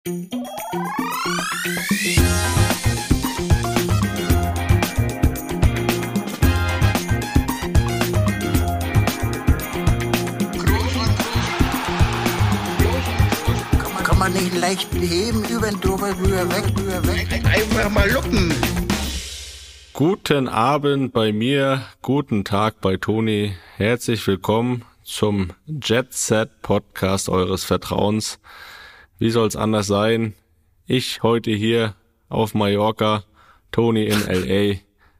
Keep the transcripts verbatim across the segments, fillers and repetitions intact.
Kann man nicht leicht heben, über den drüber, rüber, weg, rüber, weg. Einfach mal luppen. Guten Abend bei mir, guten Tag bei Toni. Herzlich willkommen zum Jet Set Podcast eures Vertrauens. Wie soll's anders sein? Ich heute hier auf Mallorca, Toni in L A.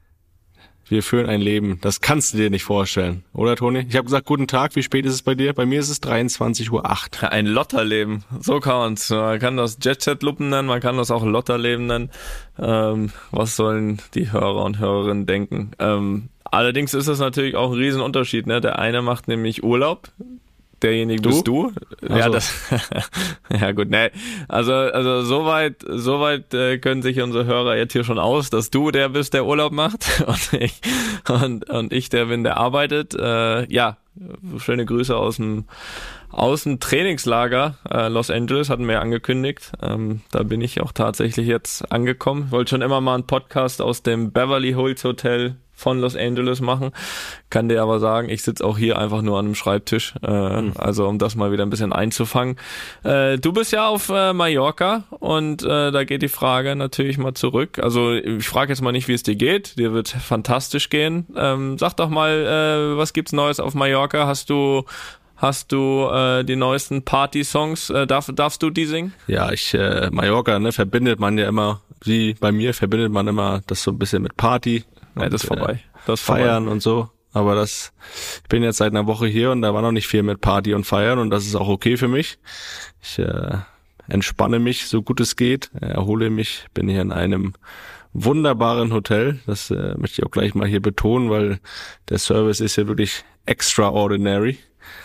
Wir führen ein Leben, das kannst du dir nicht vorstellen, oder Toni? Ich habe gesagt, guten Tag, wie spät ist es bei dir? Bei mir ist es dreiundzwanzig Uhr acht. Ein Lotterleben, so kann man's. Man kann das Jet-Set-Luppen nennen, man kann das auch Lotterleben nennen. Ähm, was sollen die Hörer und Hörerinnen denken? Ähm, allerdings ist das natürlich auch ein Riesenunterschied, ne? Der eine macht nämlich Urlaub. Derjenige Du? bist du. Also. Ja, das, ja gut, ne. Also, also soweit, soweit äh, können sich unsere Hörer jetzt hier schon aus, dass du der bist, der Urlaub macht und ich, und, und ich der bin, der arbeitet. Äh, ja, schöne Grüße aus dem, aus dem Trainingslager äh, Los Angeles, hatten wir ja angekündigt. Ähm, da bin ich auch tatsächlich jetzt angekommen. Wollte schon immer mal einen Podcast aus dem Beverly Hills Hotel von Los Angeles machen, kann dir aber sagen, ich sitze auch hier einfach nur an einem Schreibtisch, äh, mhm. also um das mal wieder ein bisschen einzufangen. Äh, du bist ja auf äh, Mallorca und äh, da geht die Frage natürlich mal zurück. Also ich frage jetzt mal nicht, wie es dir geht, dir wird fantastisch gehen. Ähm, sag doch mal, äh, was gibt's Neues auf Mallorca? Hast du Hast du äh, die neuesten Party-Songs? Äh, darf, darfst du die singen? Ja, ich, äh, Mallorca, ne, verbindet man ja immer, wie bei mir verbindet man immer das so ein bisschen mit Party. Ja, das ist vorbei. Das ist Feiern vorbei. und so. Aber das, ich bin jetzt seit einer Woche hier und da war noch nicht viel mit Party und Feiern und das ist auch okay für mich. Ich äh, entspanne mich, so gut es geht, erhole mich, bin hier in einem wunderbaren Hotel. Das äh, möchte ich auch gleich mal hier betonen, weil der Service ist ja wirklich extraordinary.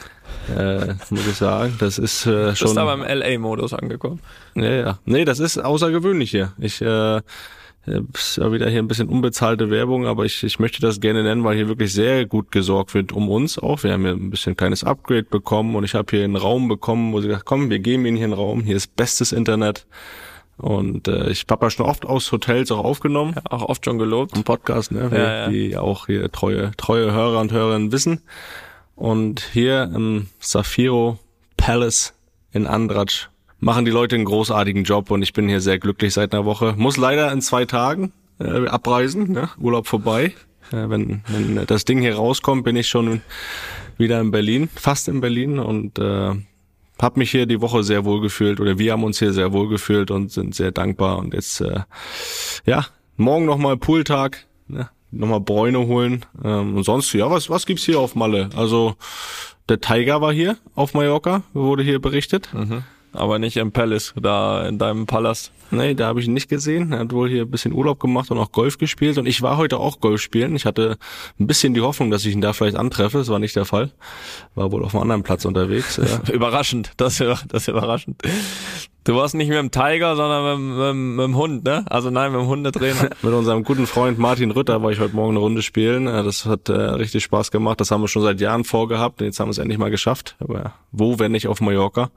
Äh, muss ich sagen, das ist äh, schon... Du bist aber im L A-Modus angekommen. Ja, ja. Nee, das ist außergewöhnlich hier. Ich, äh, ist ja wieder hier ein bisschen unbezahlte Werbung, aber ich, ich möchte das gerne nennen, weil hier wirklich sehr gut gesorgt wird um uns auch. Wir haben hier ein bisschen kleines Upgrade bekommen und ich habe hier einen Raum bekommen, wo sie gesagt, komm, wir geben Ihnen hier einen Raum, hier ist bestes Internet. Und äh, ich habe ja schon oft aus Hotels auch aufgenommen. Ja, auch oft schon gelobt. Im Podcast, ne? Ja, ja. Die auch hier treue, treue Hörer und Hörerinnen wissen. Und hier im Zafiro Palace in Andratx machen die Leute einen großartigen Job und ich bin hier sehr glücklich seit einer Woche. Muss leider in zwei Tagen äh, abreisen, ne? Urlaub vorbei. Äh, wenn, wenn das Ding hier rauskommt, bin ich schon wieder in Berlin, fast in Berlin und äh, habe mich hier die Woche sehr wohl gefühlt oder wir haben uns hier sehr wohl gefühlt und sind sehr dankbar. Und jetzt, äh, ja, morgen nochmal Pooltag, ne? Nochmal Bräune holen. Ähm, und sonst, ja, was was gibt's hier auf Malle? Also der Tiger war hier auf Mallorca, wurde hier berichtet. Mhm. Aber nicht im Palace, da in deinem Palast. Nee, da habe ich ihn nicht gesehen. Er hat wohl hier ein bisschen Urlaub gemacht und auch Golf gespielt. Und ich war heute auch Golf spielen. Ich hatte ein bisschen die Hoffnung, dass ich ihn da vielleicht antreffe. Das war nicht der Fall. War wohl auf einem anderen Platz unterwegs. Ja. Überraschend, das ist, das ist überraschend. Du warst nicht mit dem Tiger, sondern mit, mit, mit dem Hund, ne? Also nein, mit dem Hundetrainer. Mit unserem guten Freund Martin Rütter war ich heute Morgen eine Runde spielen. Das hat äh, richtig Spaß gemacht. Das haben wir schon seit Jahren vorgehabt. Und jetzt haben wir es endlich mal geschafft. Aber wo, wenn nicht auf Mallorca?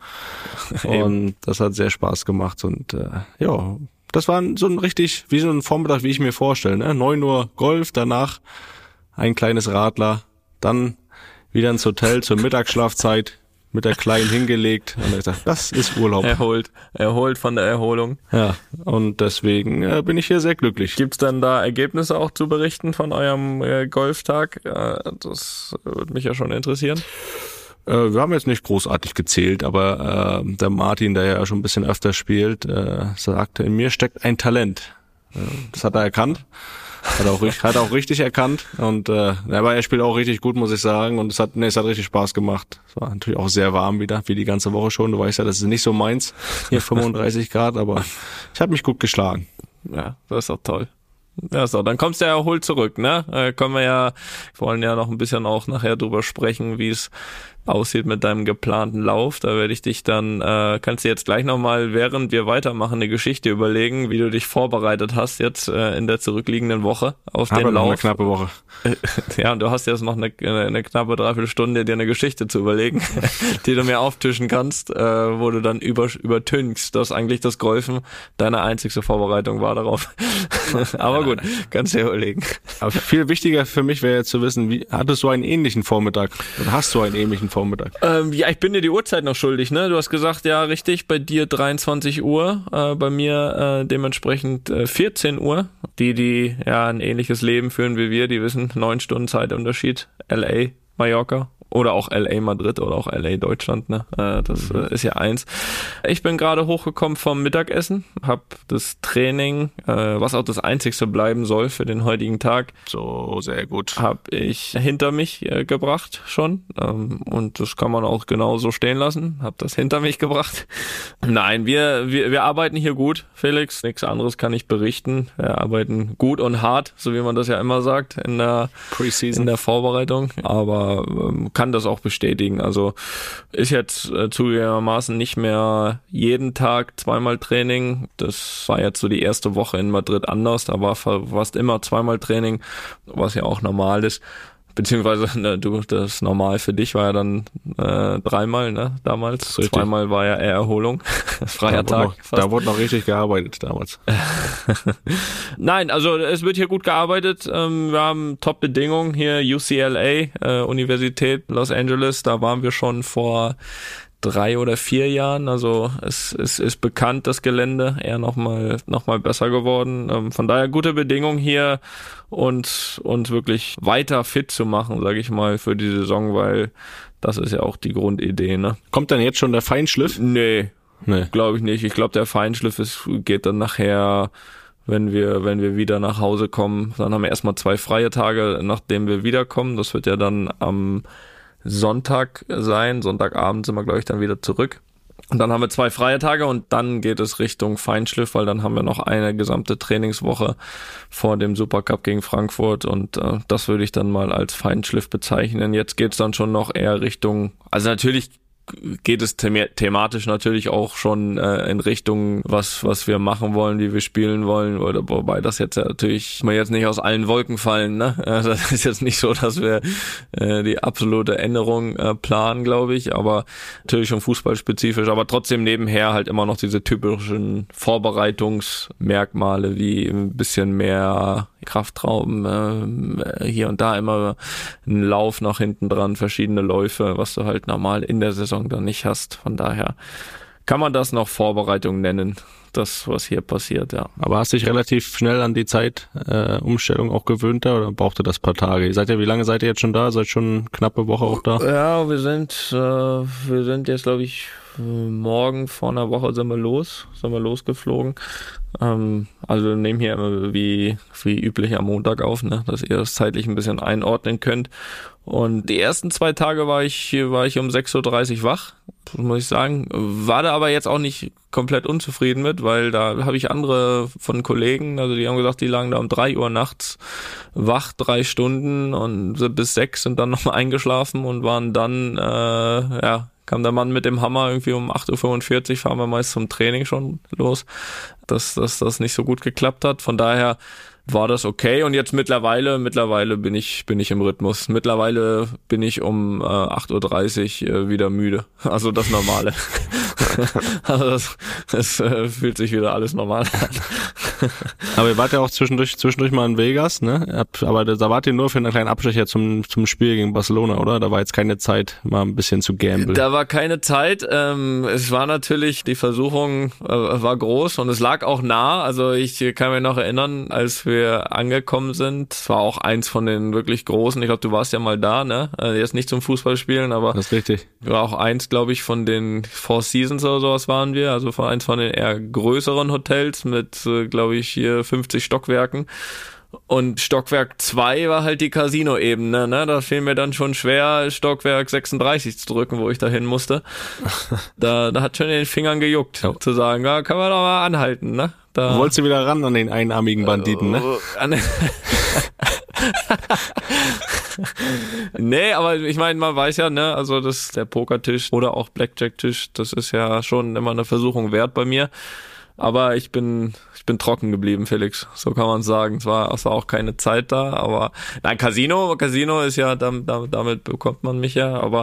Und das hat sehr Spaß gemacht. Und äh, ja, das war so ein richtig, wie so ein Vormittag, wie ich mir vorstelle. Ne? neun Uhr Golf, danach ein kleines Radler, dann wieder ins Hotel zur Mittagsschlafzeit. Mit der Kleinen hingelegt und er gesagt, das ist Urlaub. Erholt, erholt von der Erholung. Ja, und deswegen äh, bin ich hier sehr glücklich. Gibt's dann da Ergebnisse auch zu berichten von eurem äh, Golftag? Äh, das würde mich ja schon interessieren. Äh, wir haben jetzt nicht großartig gezählt, aber äh, der Martin, der ja schon ein bisschen öfter spielt, äh, sagte, in mir steckt ein Talent. Äh, das hat er erkannt. Hat er auch, hat er auch richtig erkannt und äh, aber er spielt auch richtig gut, muss ich sagen, und es hat, nee, es hat richtig Spaß gemacht. Es war natürlich auch sehr warm wieder, wie die ganze Woche schon. Du weißt ja, das ist nicht so meins, hier fünfunddreißig Grad, aber ich habe mich gut geschlagen. Ja, das ist doch toll. Ja, so, dann kommst du ja erholt zurück, ne? Äh, können wir ja, wir wollen ja noch ein bisschen auch nachher drüber sprechen, wie es aussieht mit deinem geplanten Lauf. Da werde ich dich dann, äh, kannst du jetzt gleich nochmal, während wir weitermachen, eine Geschichte überlegen, wie du dich vorbereitet hast jetzt äh, in der zurückliegenden Woche auf Aber den noch Lauf. eine knappe Woche. Ja, und du hast jetzt noch eine, eine knappe Dreiviertelstunde, dir eine Geschichte zu überlegen, die du mir auftischen kannst, äh, wo du dann über, übertünchst, dass eigentlich das Golfen deine einzigste Vorbereitung war darauf. Aber gut, kannst du dir überlegen. Aber viel wichtiger für mich wäre jetzt zu wissen, wie hattest du einen ähnlichen Vormittag? Oder hast du einen ähnlichen Vormittag? Ähm, ja, ich bin dir die Uhrzeit noch schuldig, ne? Du hast gesagt, ja, richtig, bei dir dreiundzwanzig Uhr, äh, bei mir äh, dementsprechend äh, vierzehn Uhr. Die, die ja ein ähnliches Leben führen wie wir, die wissen, neun Stunden Zeitunterschied, L A, Mallorca. Oder auch L A Madrid oder auch L A Deutschland, ne? Äh, das mhm. äh, ist ja eins. Ich bin gerade hochgekommen vom Mittagessen, hab das Training, äh, was auch das einzigste bleiben soll für den heutigen Tag. So, sehr gut. Hab ich hinter mich äh, gebracht schon. Ähm, und das kann man auch genauso stehen lassen. Hab das hinter mich gebracht. Nein, wir, wir, wir arbeiten hier gut, Felix. Nichts anderes kann ich berichten. Wir arbeiten gut und hart, so wie man das ja immer sagt in der Preseason, in der Vorbereitung. Aber ähm, kann das auch bestätigen. Also ist jetzt äh, zugegebenermaßen nicht mehr jeden Tag zweimal Training. Das war jetzt so die erste Woche in Madrid anders. Da war fast immer zweimal Training, was ja auch normal ist. Beziehungsweise ne, du, das normal für dich war ja dann äh, dreimal, ne, damals. Richtig. Zweimal war ja eher Erholung. Freier da Tag. Noch, da wurde noch richtig gearbeitet damals. Nein, also es wird hier gut gearbeitet. Ähm, wir haben Top-Bedingungen hier, U C L A, äh, Universität Los Angeles. Da waren wir schon vor drei oder vier Jahren, also es, es ist bekannt, das Gelände, eher nochmal noch mal besser geworden. Ähm, von daher gute Bedingungen hier und uns wirklich weiter fit zu machen, sage ich mal, für die Saison, weil das ist ja auch die Grundidee, ne? Kommt dann jetzt schon der Feinschliff? Nee, nee. glaube ich nicht. Ich glaube, der Feinschliff ist, geht dann nachher, wenn wir wenn wir wieder nach Hause kommen. Dann haben wir erstmal zwei freie Tage, nachdem wir wiederkommen. Das wird ja dann am Sonntag sein. Sonntagabend sind wir, glaube ich, dann wieder zurück. Und dann haben wir zwei freie Tage und dann geht es Richtung Feinschliff, weil dann haben wir noch eine gesamte Trainingswoche vor dem Supercup gegen Frankfurt und äh, das würde ich dann mal als Feinschliff bezeichnen. Jetzt geht's dann schon noch eher Richtung, also natürlich geht es them- thematisch natürlich auch schon äh, in Richtung, was was wir machen wollen, wie wir spielen wollen, oder wobei das jetzt ja natürlich mal jetzt nicht aus allen Wolken fallen, ne? Also das ist jetzt nicht so, dass wir äh, die absolute Änderung äh, planen, glaube ich, aber natürlich schon fußballspezifisch, aber trotzdem nebenher halt immer noch diese typischen Vorbereitungsmerkmale wie ein bisschen mehr Kraftraum, äh, hier und da immer ein Lauf nach hinten dran, verschiedene Läufe, was du halt normal in der Saison dann nicht hast. Von daher kann man das noch Vorbereitung nennen, das, was hier passiert, ja. Aber hast dich relativ schnell an die Zeitumstellung äh, auch gewöhnt da oder brauchte das paar Tage? Ihr seid ja, wie lange seid ihr jetzt schon da? Seid schon eine knappe Woche auch da? Ja, wir sind, äh, wir sind jetzt, glaube ich, morgen vor einer Woche sind wir los, sind wir losgeflogen. Ähm, also wir nehmen hier immer wie, wie üblich am Montag auf, ne, dass ihr das zeitlich ein bisschen einordnen könnt. Und die ersten zwei Tage war ich, war ich um sechs Uhr dreißig wach, muss ich sagen. War da aber jetzt auch nicht komplett unzufrieden mit, weil da habe ich andere von Kollegen, also die haben gesagt, die lagen da um drei Uhr nachts wach, drei Stunden und bis sechs sind dann nochmal eingeschlafen und waren dann, äh, ja, kam der Mann mit dem Hammer irgendwie um acht Uhr fünfundvierzig, fahren wir meist zum Training schon los, dass, dass das nicht so gut geklappt hat. Von daher war das okay und jetzt mittlerweile, mittlerweile bin ich, bin ich im Rhythmus. Mittlerweile bin ich um äh, acht Uhr dreißig äh, wieder müde. Also das Normale. Also das, das äh, fühlt sich wieder alles normal an. Aber ihr wart ja auch zwischendurch, zwischendurch mal in Vegas, ne? Aber da wart ihr nur für einen kleinen Abstecher zum, zum Spiel gegen Barcelona, oder? Da war jetzt keine Zeit, mal ein bisschen zu gamblen. Da war keine Zeit. Ähm, es war natürlich, die Versuchung äh, war groß und es lag auch nah. Also ich kann mich noch erinnern, als wir angekommen sind, es war auch eins von den wirklich großen. Ich glaube, du warst ja mal da, ne? Also jetzt nicht zum Fußballspielen, aber das ist richtig. War auch eins, glaube ich, von den Four Seasons oder sowas waren wir. Also von eins von den eher größeren Hotels mit, äh, glaube ich, hier fünfzig Stockwerken. Und Stockwerk zwei war halt die Casino-Ebene, ne? Da fiel mir dann schon schwer, Stockwerk sechsunddreißig zu drücken, wo ich da hin musste. Da, da hat schon in den Fingern gejuckt, ja. Zu sagen, ja, können wir doch mal anhalten, ne? Da wolltest du wieder ran an den einarmigen Banditen, ne? An Nee, aber ich meine, man weiß ja, ne, also das der Pokertisch oder auch Blackjack-Tisch, das ist ja schon immer eine Versuchung wert bei mir. Aber ich bin ich bin trocken geblieben, Felix. So kann man sagen. Es war, es war auch keine Zeit da, aber nein, Casino, Casino ist ja, damit, damit bekommt man mich ja, aber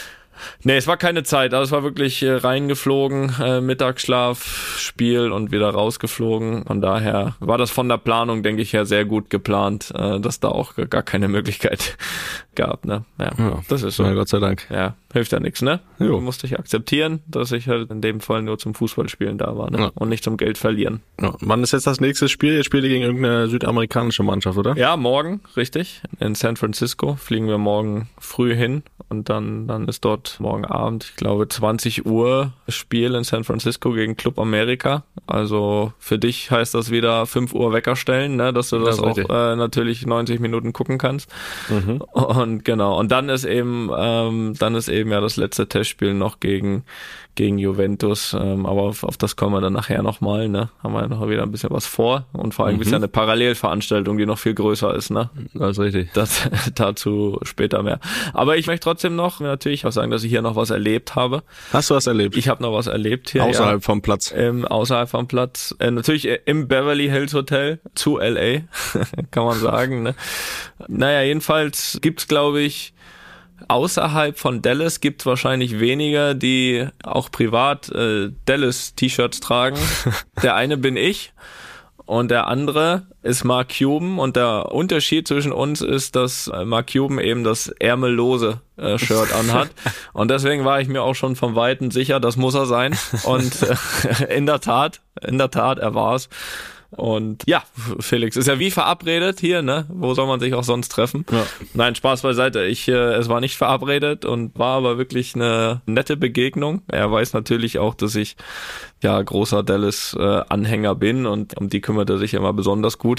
nee, es war keine Zeit, also es war wirklich äh, reingeflogen, äh, Mittagsschlaf, Spiel und wieder rausgeflogen. Von daher war das von der Planung, denke ich, her sehr gut geplant, äh, dass da auch gar keine Möglichkeit gab, ne? Ja, ja, das ist so. Ja, Gott sei Dank. Ja, hilft ja nichts, ne? Jo. Musste ich akzeptieren, dass ich halt in dem Fall nur zum Fußballspielen da war, ne? Ja. Und nicht zum Geld verlieren. Ja. Wann ist jetzt das nächste Spiel? Jetzt spielt ihr gegen irgendeine südamerikanische Mannschaft, oder? Ja, morgen, richtig. In San Francisco fliegen wir morgen früh hin und dann, dann ist dort morgen Abend, ich glaube zwanzig Uhr Spiel in San Francisco gegen Club America. Also für dich heißt das wieder fünf Uhr Wecker stellen, ne, dass du das, das auch äh, natürlich neunzig Minuten gucken kannst. Mhm. Und genau, und dann ist eben ähm, dann ist eben ja das letzte Testspiel noch gegen gegen Juventus, ähm, aber auf, auf das kommen wir dann nachher nochmal, ne? Haben wir noch wieder ein bisschen was vor und vor allem mhm. ist ja eine Parallelveranstaltung, die noch viel größer ist, ne? Das ist richtig. Das, dazu später mehr. Aber ich möchte trotzdem noch natürlich auch sagen, dass ich hier noch was erlebt habe. Hast du was erlebt? Ich habe noch was erlebt hier. Außerhalb ja, vom Platz? Ähm, außerhalb vom Platz. Äh, natürlich im Beverly Hills Hotel zu L A, kann man sagen, ne? Naja, jedenfalls gibt's, glaube ich, außerhalb von Dallas gibt's wahrscheinlich weniger, die auch privat äh, Dallas-T-Shirts tragen. Der eine bin ich und der andere ist Mark Cuban und der Unterschied zwischen uns ist, dass Mark Cuban eben das ärmellose äh, Shirt anhat und deswegen war ich mir auch schon vom Weiten sicher, das muss er sein und äh, in der Tat, in der Tat, er war's. Und ja, Felix, ist ja wie verabredet hier, ne? Wo soll man sich auch sonst treffen? Ja. Nein, Spaß beiseite. Ich, äh, es war nicht verabredet und war aber wirklich eine nette Begegnung. Er weiß natürlich auch, dass ich ja großer Dallas-Anhänger äh, bin und um die kümmert er sich immer besonders gut.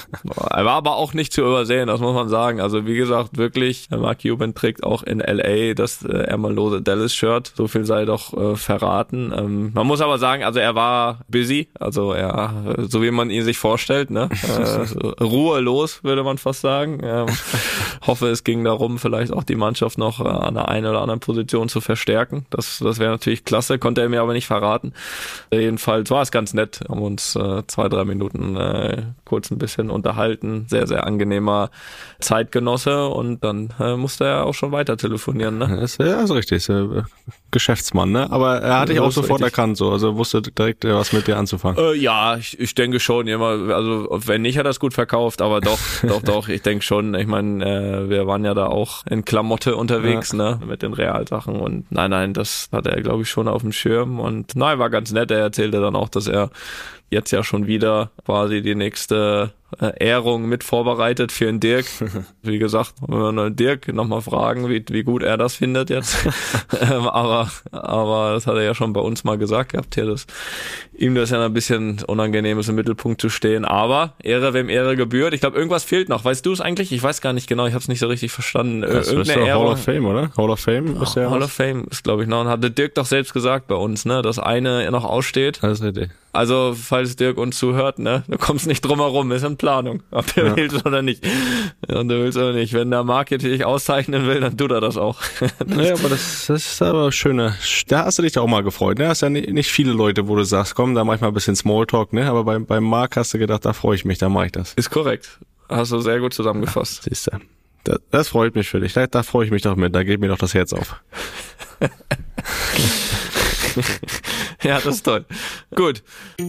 Er war aber auch nicht zu übersehen, das muss man sagen. Also wie gesagt, wirklich, Mark Cuban trägt auch in L A das äh, ärmellose Dallas-Shirt. So viel sei doch äh, verraten. Ähm, man muss aber sagen, also er war busy, also er, so wie man ihn sich vorstellt, ne? Äh, ruhelos, würde man fast sagen. Ähm, hoffe, es ging darum, vielleicht auch die Mannschaft noch äh, an der einen oder anderen Position zu verstärken. Das, das wäre natürlich klasse, konnte er mir aber nicht verraten. Äh, jedenfalls war es ganz nett, haben uns äh, zwei, drei Minuten äh, kurz ein bisschen unterhalten. Sehr, sehr angenehmer Zeitgenosse und dann äh, musste er auch schon weiter telefonieren, ne? Das ist ja so richtig, ist ja Geschäftsmann, ne? Aber er hat dich auch sofort richtig erkannt, so, also wusste direkt was mit dir anzufangen. Äh, ja, ich, ich denke schon, immer, also wenn nicht, hat er es gut verkauft, aber doch, doch, doch, ich denke schon, ich meine, äh, wir waren ja da auch in Klamotte unterwegs, ja, ne, mit den Realsachen und nein, nein, das hat er, glaube ich, schon auf dem Schirm und nein, war ganz nett, er erzählte dann auch, dass er jetzt ja schon wieder quasi die nächste äh, Ehrung mit vorbereitet für den Dirk. Wie gesagt, wenn wir Dirk nochmal fragen, wie, wie gut er das findet jetzt. ähm, aber, aber das hat er ja schon bei uns mal gesagt gehabt hier, dass ihm das ja ein bisschen unangenehm ist, im Mittelpunkt zu stehen. Aber Ehre, wem Ehre gebührt. Ich glaube, irgendwas fehlt noch. Weißt du es eigentlich? Ich weiß gar nicht genau. Ich habe es nicht so richtig verstanden. Das ist doch Hall of Fame, oder? Hall of Fame ist ja. Oh, Hall of Fame ist, glaube ich, noch. Und hatte Dirk doch selbst gesagt bei uns, ne, dass eine noch aussteht. Das ist richtig. Also, falls Dirk uns zuhört, ne, du kommst nicht drum herum, ist in Planung, ob der ja. will oder nicht. Und du willst oder nicht. Wenn der Market dich auszeichnen will, dann tut er das auch. Naja, aber das, das ist aber schöne. Da hast du dich auch mal gefreut, ne? Hast ja nicht viele Leute, wo du sagst, komm, da mach ich mal ein bisschen Smalltalk, ne? Aber beim, beim Mark hast du gedacht, da freue ich mich, da mache ich das. Ist korrekt. Hast du sehr gut zusammengefasst. Ja, siehst du. Das, das freut mich für dich. Da, da freue ich mich doch mit. Da geht mir doch das Herz auf. Ja, das ist toll. Gut.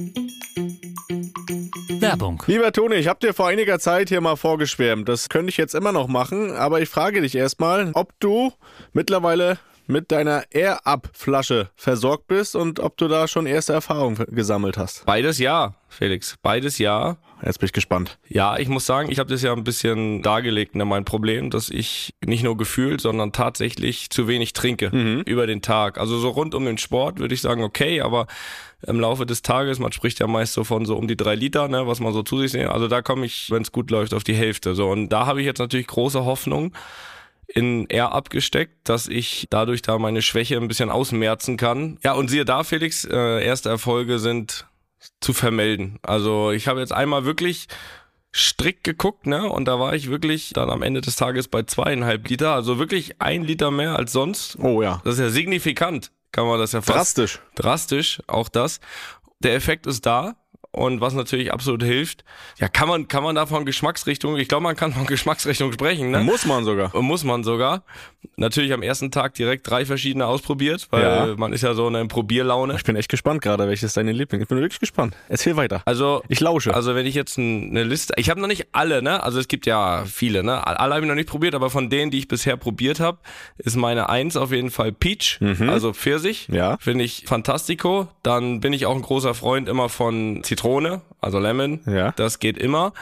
Werbung. Lieber Toni, ich habe dir vor einiger Zeit hier mal vorgeschwärmt. Das könnte ich jetzt immer noch machen, aber ich frage dich erstmal, ob du mittlerweile mit deiner Air-Up-Flasche versorgt bist und ob du da schon erste Erfahrungen gesammelt hast. Beides ja, Felix. Beides ja. Jetzt bin ich gespannt. Ja, ich muss sagen, ich habe das ja ein bisschen dargelegt, ne, mein Problem, dass ich nicht nur gefühlt, sondern tatsächlich zu wenig trinke mhm. über den Tag. Also so rund um den Sport würde ich sagen, okay, aber im Laufe des Tages, man spricht ja meist so von so um die drei Liter, ne, was man so zu sich nimmt. Also da komme ich, wenn es gut läuft, auf die Hälfte. So, und da habe ich jetzt natürlich große Hoffnung in Air abgesteckt, dass ich dadurch da meine Schwäche ein bisschen ausmerzen kann. Ja, und siehe da, Felix, äh, erste Erfolge sind zu vermelden. Also ich habe jetzt einmal wirklich strikt geguckt, ne? Und da war ich wirklich dann am Ende des Tages bei zweieinhalb Liter, also wirklich ein Liter mehr als sonst. Oh ja. Das ist ja signifikant, kann man das ja fast. Drastisch. Drastisch, auch das. Der Effekt ist da. Und was natürlich absolut hilft, ja, kann man, kann man da von Geschmacksrichtung, ich glaube, man kann von Geschmacksrichtung sprechen, ne? Muss man sogar. Muss man sogar. Natürlich am ersten Tag direkt drei verschiedene ausprobiert, weil ja. man ist ja so in Probierlaune. Ich bin echt gespannt gerade, welches deine Liebling. Ich bin wirklich gespannt. Erzähl weiter. Also, ich lausche. Also, wenn ich jetzt eine Liste, ich habe noch nicht alle, ne? Also, es gibt ja viele, ne? Alle habe ich noch nicht probiert, aber von denen, die ich bisher probiert habe, ist meine Eins auf jeden Fall Peach, mhm. also Pfirsich. Ja. Finde ich fantastico. Dann bin ich auch ein großer Freund immer von Zitrone, also Lemon. Ja. Das geht immer.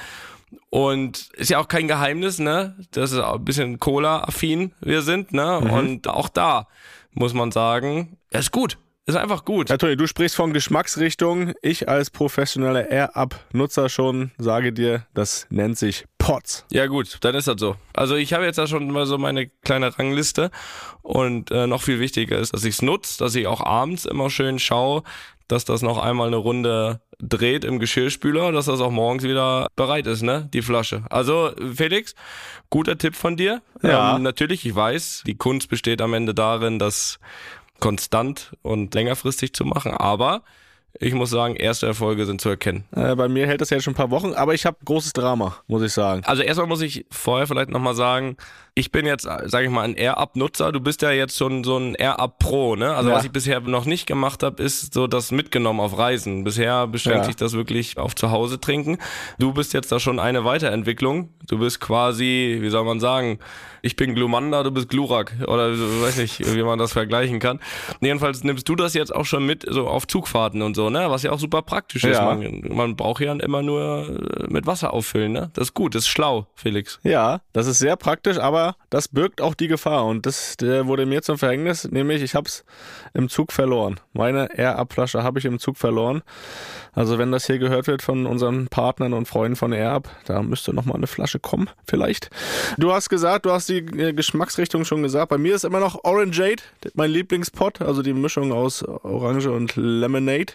Und ist ja auch kein Geheimnis, ne? Das ist auch ein bisschen Cola-affin wir sind, ne? Mhm. Und auch da muss man sagen, er ist gut. Ist einfach gut. Ja, Toni, du sprichst von Geschmacksrichtung. Ich als professioneller Air-Up-Nutzer schon sage dir, das nennt sich Pots. Ja gut, dann ist das so. Also ich habe jetzt da schon mal so meine kleine Rangliste und äh, noch viel wichtiger ist, dass ich es nutze, dass ich auch abends immer schön schaue, dass das noch einmal eine Runde dreht im Geschirrspüler, dass das auch morgens wieder bereit ist, ne, die Flasche. Also Felix, guter Tipp von dir. Ja. Ähm, natürlich, ich weiß, die Kunst besteht am Ende darin, das konstant und längerfristig zu machen, aber ich muss sagen, erste Erfolge sind zu erkennen. Äh, bei mir hält das ja schon ein paar Wochen, aber ich habe großes Drama, muss ich sagen. Also erstmal muss ich vorher vielleicht nochmal sagen, ich bin jetzt, sage ich mal, ein Air-Up-Nutzer. Du bist ja jetzt schon so ein Air-Up-Pro, ne? Also ja. was ich bisher noch nicht gemacht habe, ist so das mitgenommen auf Reisen. Bisher beschränkt ja. sich das wirklich auf zu Hause trinken. Du bist jetzt da schon eine Weiterentwicklung. Du bist quasi, wie soll man sagen, ich bin Glumanda, du bist Glurak. Oder ich weiß nicht, wie man das vergleichen kann. Jedenfalls nimmst du das jetzt auch schon mit so auf Zugfahrten und so, ne? Was ja auch super praktisch ist. Ja. Man, man braucht ja immer nur mit Wasser auffüllen, ne? Das ist gut, das ist schlau, Felix. Ja, das ist sehr praktisch, aber das birgt auch die Gefahr und das der wurde mir zum Verhängnis, nämlich ich habe es im Zug verloren. Meine Air-Up-Flasche habe ich im Zug verloren. Also wenn das hier gehört wird von unseren Partnern und Freunden von Air-Up, da müsste nochmal eine Flasche kommen, vielleicht. Du hast gesagt, du hast die Geschmacksrichtung schon gesagt. Bei mir ist immer noch Orangeade, mein Lieblingspot, also die Mischung aus Orange und Lemonade.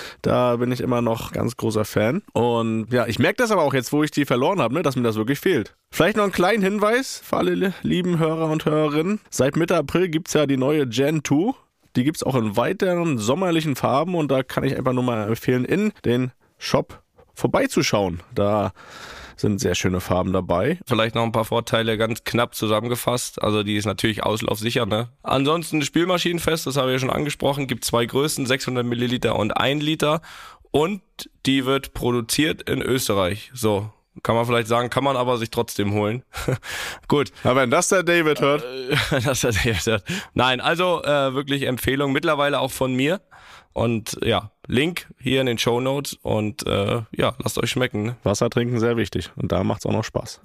Da bin ich immer noch ganz großer Fan. Und ja, ich merke das aber auch jetzt, wo ich die verloren habe, ne, dass mir das wirklich fehlt. Vielleicht noch einen kleinen Hinweis für alle lieben Hörer und Hörerinnen. Seit Mitte April gibt's ja die neue Gen zwei. Die gibt's auch in weiteren sommerlichen Farben und da kann ich einfach nur mal empfehlen, in den Shop vorbeizuschauen. Da sind sehr schöne Farben dabei. Vielleicht noch ein paar Vorteile ganz knapp zusammengefasst. Also die ist natürlich auslaufsicher, ne? Ansonsten Spülmaschinenfest, das habe ich ja schon angesprochen, gibt zwei Größen, sechshundert Milliliter und ein Liter. Und die wird produziert in Österreich. So. Kann man vielleicht sagen, kann man aber sich trotzdem holen. Gut. Aber wenn das der David hört. das der David hört. Nein, also äh, wirklich Empfehlung. Mittlerweile auch von mir. Und ja, Link hier in den Shownotes. Und äh, ja, lasst euch schmecken. Ne? Wasser trinken sehr wichtig. Und da macht's auch noch Spaß.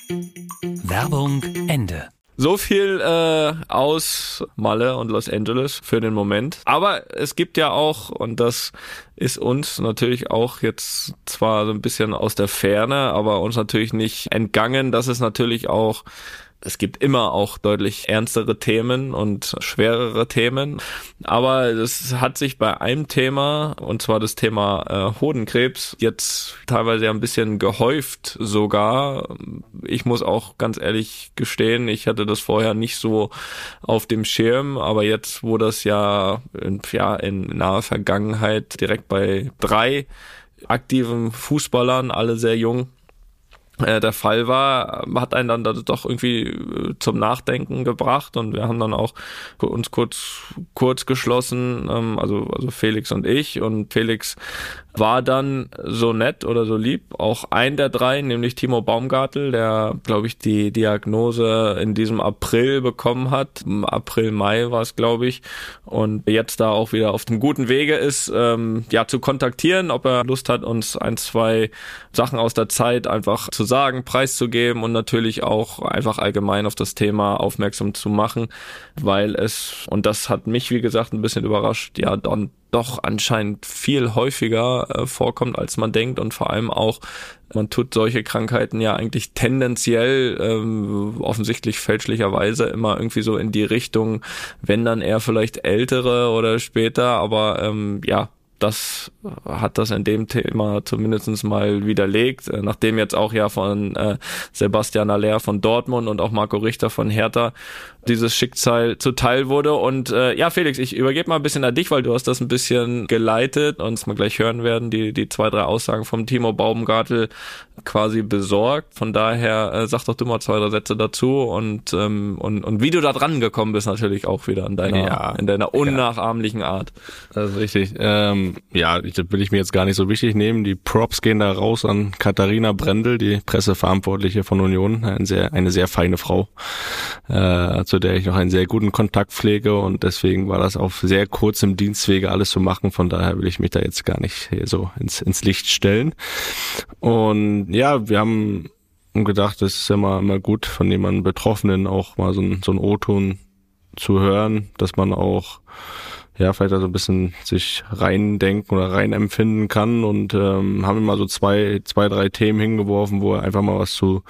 Werbung Ende. So viel äh, aus Malle und Los Angeles für den Moment. Aber es gibt ja auch, und das ist uns natürlich auch jetzt zwar so ein bisschen aus der Ferne, aber uns natürlich nicht entgangen, dass es natürlich auch, es gibt immer auch deutlich ernstere Themen und schwerere Themen. Aber es hat sich bei einem Thema, und zwar das Thema äh, Hodenkrebs, jetzt teilweise ein bisschen gehäuft sogar. Ich muss auch ganz ehrlich gestehen, ich hatte das vorher nicht so auf dem Schirm, aber jetzt, wo das ja in, ja, in naher Vergangenheit direkt bei drei aktiven Fußballern, alle sehr jung, der Fall war, hat einen dann doch irgendwie zum Nachdenken gebracht und wir haben dann auch uns kurz kurz geschlossen, also also Felix und ich, und Felix war dann so nett oder so lieb, auch ein der drei, nämlich Timo Baumgartel, der, glaube ich, die Diagnose in diesem April bekommen hat, im April, Mai war es, glaube ich, und jetzt da auch wieder auf dem guten Wege ist, ähm, ja, zu kontaktieren, ob er Lust hat, uns ein, zwei Sachen aus der Zeit einfach zu sagen, preiszugeben und natürlich auch einfach allgemein auf das Thema aufmerksam zu machen, weil es, und das hat mich, wie gesagt, ein bisschen überrascht, ja, dann doch anscheinend viel häufiger äh, vorkommt, als man denkt, und vor allem auch, man tut solche Krankheiten ja eigentlich tendenziell, ähm, offensichtlich fälschlicherweise, immer irgendwie so in die Richtung, wenn dann eher vielleicht ältere oder später, aber ähm, ja, das hat das in dem Thema zumindest mal widerlegt, nachdem jetzt auch ja von äh, Sebastian Haller von Dortmund und auch Marco Richter von Hertha dieses Schicksal zuteil wurde. Und äh, ja, Felix, ich übergebe mal ein bisschen an dich, weil du hast das ein bisschen geleitet und es mal gleich hören werden, die die zwei, drei Aussagen vom Timo Baumgartel quasi besorgt. Von daher äh, sag doch du mal zwei, drei Sätze dazu und ähm, und und wie du da dran gekommen bist natürlich auch wieder in deiner ja, in deiner unnachahmlichen ja. Art. Das ist richtig. Ähm, ja, das will ich mir jetzt gar nicht so wichtig nehmen. Die Props gehen da raus an Katharina Brendel, die Presseverantwortliche von Union, eine sehr, eine sehr feine Frau, äh, zu der ich noch einen sehr guten Kontakt pflege und deswegen war das auf sehr kurzem Dienstwege alles zu machen. Von daher will ich mich da jetzt gar nicht so ins, ins Licht stellen. Und ja, wir haben gedacht, es ist ja immer, immer gut, von jemandem Betroffenen auch mal so ein, so ein O-Ton zu hören, dass man auch ja vielleicht da so ein bisschen sich reindenken oder reinempfinden kann und ähm, haben immer so zwei, zwei, drei Themen hingeworfen, wo er einfach mal was zu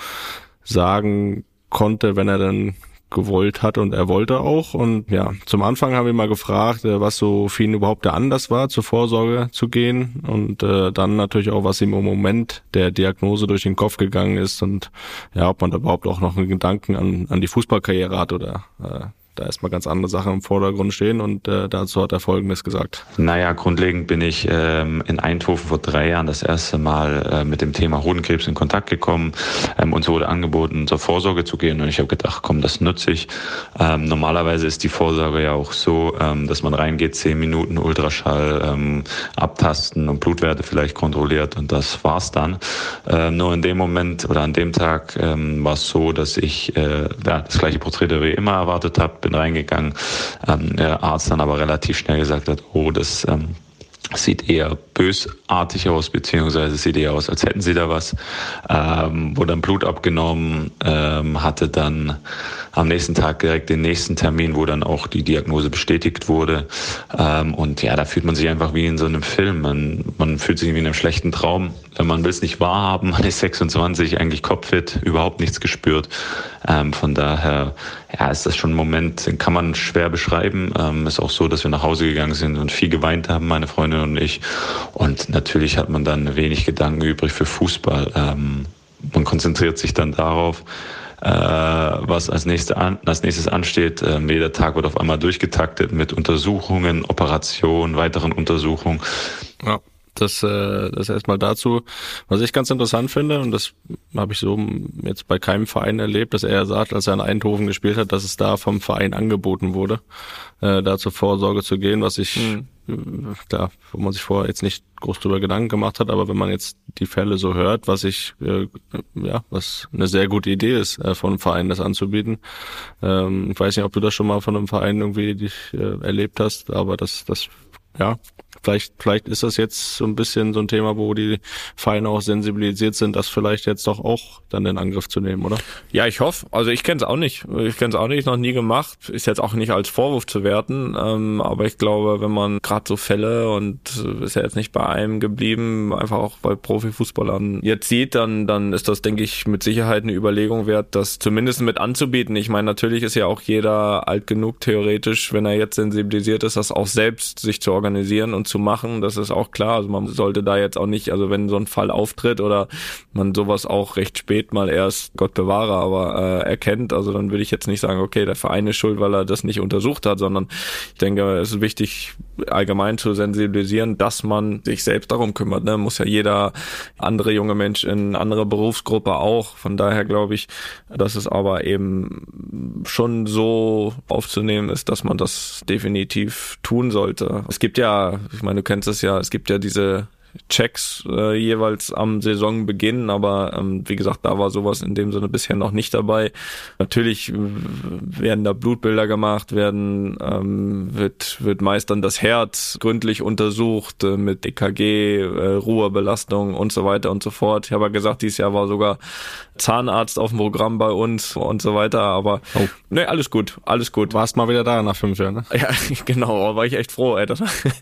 sagen konnte, wenn er dann gewollt hat und er wollte auch. Und ja, zum Anfang haben wir mal gefragt, was so für ihn überhaupt der Anlass war, zur Vorsorge zu gehen und äh, dann natürlich auch, was ihm im Moment der Diagnose durch den Kopf gegangen ist und ja, ob man da überhaupt auch noch einen Gedanken an, an die Fußballkarriere hat oder äh, da erstmal ganz andere Sachen im Vordergrund stehen und äh, dazu hat er Folgendes gesagt. Naja, grundlegend bin ich ähm, in Eindhoven vor drei Jahren das erste Mal äh, mit dem Thema Hodenkrebs in Kontakt gekommen. Ähm, uns wurde angeboten, zur Vorsorge zu gehen und ich habe gedacht, komm, das nutze ich. Ähm, normalerweise ist die Vorsorge ja auch so, ähm, dass man reingeht, zehn Minuten Ultraschall ähm, abtasten und Blutwerte vielleicht kontrolliert und das war's dann. Ähm, nur in dem Moment oder an dem Tag ähm, war es so, dass ich äh, ja, das gleiche Prozedere wie immer erwartet habe, bin reingegangen, ähm, der Arzt dann aber relativ schnell gesagt hat, oh, das ähm, sieht eher bösartig aus, beziehungsweise sieht eher aus, als hätten sie da was, ähm, wurde dann Blut abgenommen, ähm, hatte dann am nächsten Tag direkt den nächsten Termin, wo dann auch die Diagnose bestätigt wurde. Ähm, und ja, da fühlt man sich einfach wie in so einem Film. Man, man fühlt sich wie in einem schlechten Traum. Man will es nicht wahrhaben. Man ist sechsundzwanzig, eigentlich kopffit, überhaupt nichts gespürt. Ähm, von daher, ja, ist das schon ein Moment, den kann man schwer beschreiben. Ähm, ist auch so, dass wir nach Hause gegangen sind und viel geweint haben, meine Freundin und ich. Und natürlich hat man dann wenig Gedanken übrig für Fußball. Ähm, man konzentriert sich dann darauf, was als, nächste an, als nächstes ansteht. Ähm, jeder Tag wird auf einmal durchgetaktet mit Untersuchungen, Operationen, weiteren Untersuchungen. Ja, das, äh, das erstmal dazu. Was ich ganz interessant finde, und das habe ich so jetzt bei keinem Verein erlebt, dass er sagt, als er in Eindhoven gespielt hat, dass es da vom Verein angeboten wurde, äh, da zur Vorsorge zu gehen, was ich, mhm. äh, klar, wo man sich vorher jetzt nicht groß drüber Gedanken gemacht hat, aber wenn man jetzt die Fälle so hört, was ich, äh, ja, was eine sehr gute Idee ist, äh, von einem Verein das anzubieten. Ähm, ich weiß nicht, ob du das schon mal von einem Verein irgendwie dich, äh, erlebt hast, aber das, das, ja, Vielleicht, vielleicht ist das jetzt so ein bisschen so ein Thema, wo die Vereine auch sensibilisiert sind, das vielleicht jetzt doch auch dann in Angriff zu nehmen, oder? Ja, ich hoffe. Also ich kenne es auch nicht. Ich kenne es auch nicht, noch nie gemacht. Ist jetzt auch nicht als Vorwurf zu werten. Ähm, aber ich glaube, wenn man gerade so Fälle und ist ja jetzt nicht bei einem geblieben, einfach auch bei Profifußballern jetzt sieht, dann dann ist das, denke ich, mit Sicherheit eine Überlegung wert, das zumindest mit anzubieten. Ich meine, natürlich ist ja auch jeder alt genug theoretisch, wenn er jetzt sensibilisiert ist, das auch selbst sich zu organisieren und zu machen, das ist auch klar. Also man sollte da jetzt auch nicht, also wenn so ein Fall auftritt oder man sowas auch recht spät mal erst, Gott bewahre, aber äh, erkennt, also dann würde ich jetzt nicht sagen, okay, der Verein ist schuld, weil er das nicht untersucht hat, sondern ich denke, es ist wichtig, allgemein zu sensibilisieren, dass man sich selbst darum kümmert. Ne? Muss ja jeder andere junge Mensch in andere Berufsgruppe auch. Von daher glaube ich, dass es aber eben schon so aufzunehmen ist, dass man das definitiv tun sollte. Es gibt ja, ich meine, du kennst es ja, es gibt ja diese Checks äh, jeweils am Saisonbeginn, aber ähm, wie gesagt, da war sowas in dem Sinne bisher noch nicht dabei. Natürlich äh, werden da Blutbilder gemacht, werden ähm, wird wird meist dann das Herz gründlich untersucht äh, mit E K G, äh, Ruhebelastung und so weiter und so fort. Ich habe ja gesagt, dieses Jahr war sogar Zahnarzt auf dem Programm bei uns und so weiter, aber oh. ne, alles gut, alles gut. Warst mal wieder da nach fünf Jahren, ne? Ja, genau, war ich echt froh, ey. Das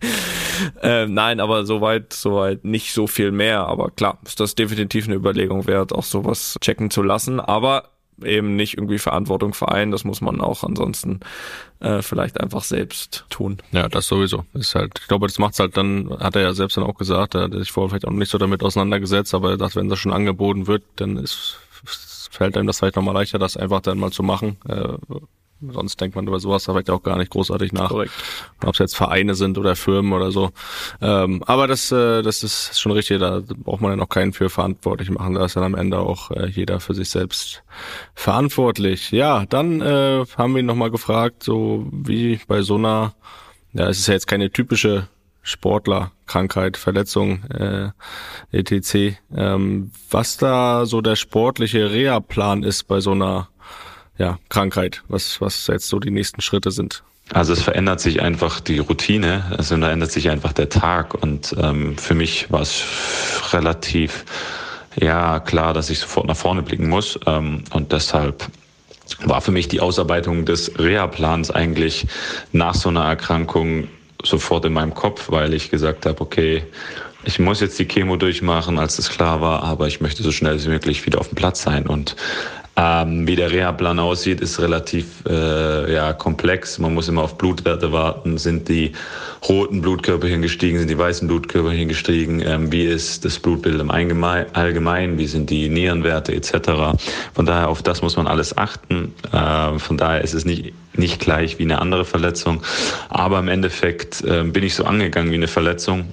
äh, nein, aber soweit, soweit nicht so viel mehr, aber klar, ist das definitiv eine Überlegung wert, auch sowas checken zu lassen, aber eben nicht irgendwie Verantwortung vereinen. Das muss man auch ansonsten äh, vielleicht einfach selbst tun. Ja, das sowieso. Ist halt, ich glaube, das macht's halt dann, hat er ja selbst dann auch gesagt, er hat sich vorher vielleicht auch nicht so damit auseinandergesetzt, aber er sagt, wenn das schon angeboten wird, dann ist, fällt einem das vielleicht nochmal leichter, das einfach dann mal zu machen. Äh, Sonst denkt man über sowas da vielleicht auch gar nicht großartig nach. Korrekt. Ob es jetzt Vereine sind oder Firmen oder so. Ähm, aber das, äh, das ist schon richtig, da braucht man ja noch keinen für verantwortlich machen. Da ist dann am Ende auch äh, jeder für sich selbst verantwortlich. Ja, dann äh, haben wir ihn nochmal gefragt, so wie bei so einer, ja, es ist ja jetzt keine typische Sportlerkrankheit, Verletzung, äh, et cetera. Ähm, was da so der sportliche Reha-Plan ist bei so einer ja, Krankheit, was, was jetzt so die nächsten Schritte sind. Also es verändert sich einfach die Routine, also da ändert sich einfach der Tag und ähm, für mich war es relativ ja klar, dass ich sofort nach vorne blicken muss ähm, und deshalb war für mich die Ausarbeitung des Reha-Plans eigentlich nach so einer Erkrankung sofort in meinem Kopf, weil ich gesagt habe, okay, ich muss jetzt die Chemo durchmachen, als das klar war, aber ich möchte so schnell wie möglich wieder auf dem Platz sein und Ähm, wie der Reha-Plan aussieht, ist relativ äh, ja, komplex. Man muss immer auf Blutwerte warten. Sind die roten Blutkörperchen gestiegen? Sind die weißen Blutkörperchen gestiegen? Ähm, wie ist das Blutbild im Allgemeinen? Wie sind die Nierenwerte et cetera? Von daher, auf das muss man alles achten. Äh, von daher ist es nicht, nicht gleich wie eine andere Verletzung. Aber im Endeffekt äh, bin ich so angegangen wie eine Verletzung.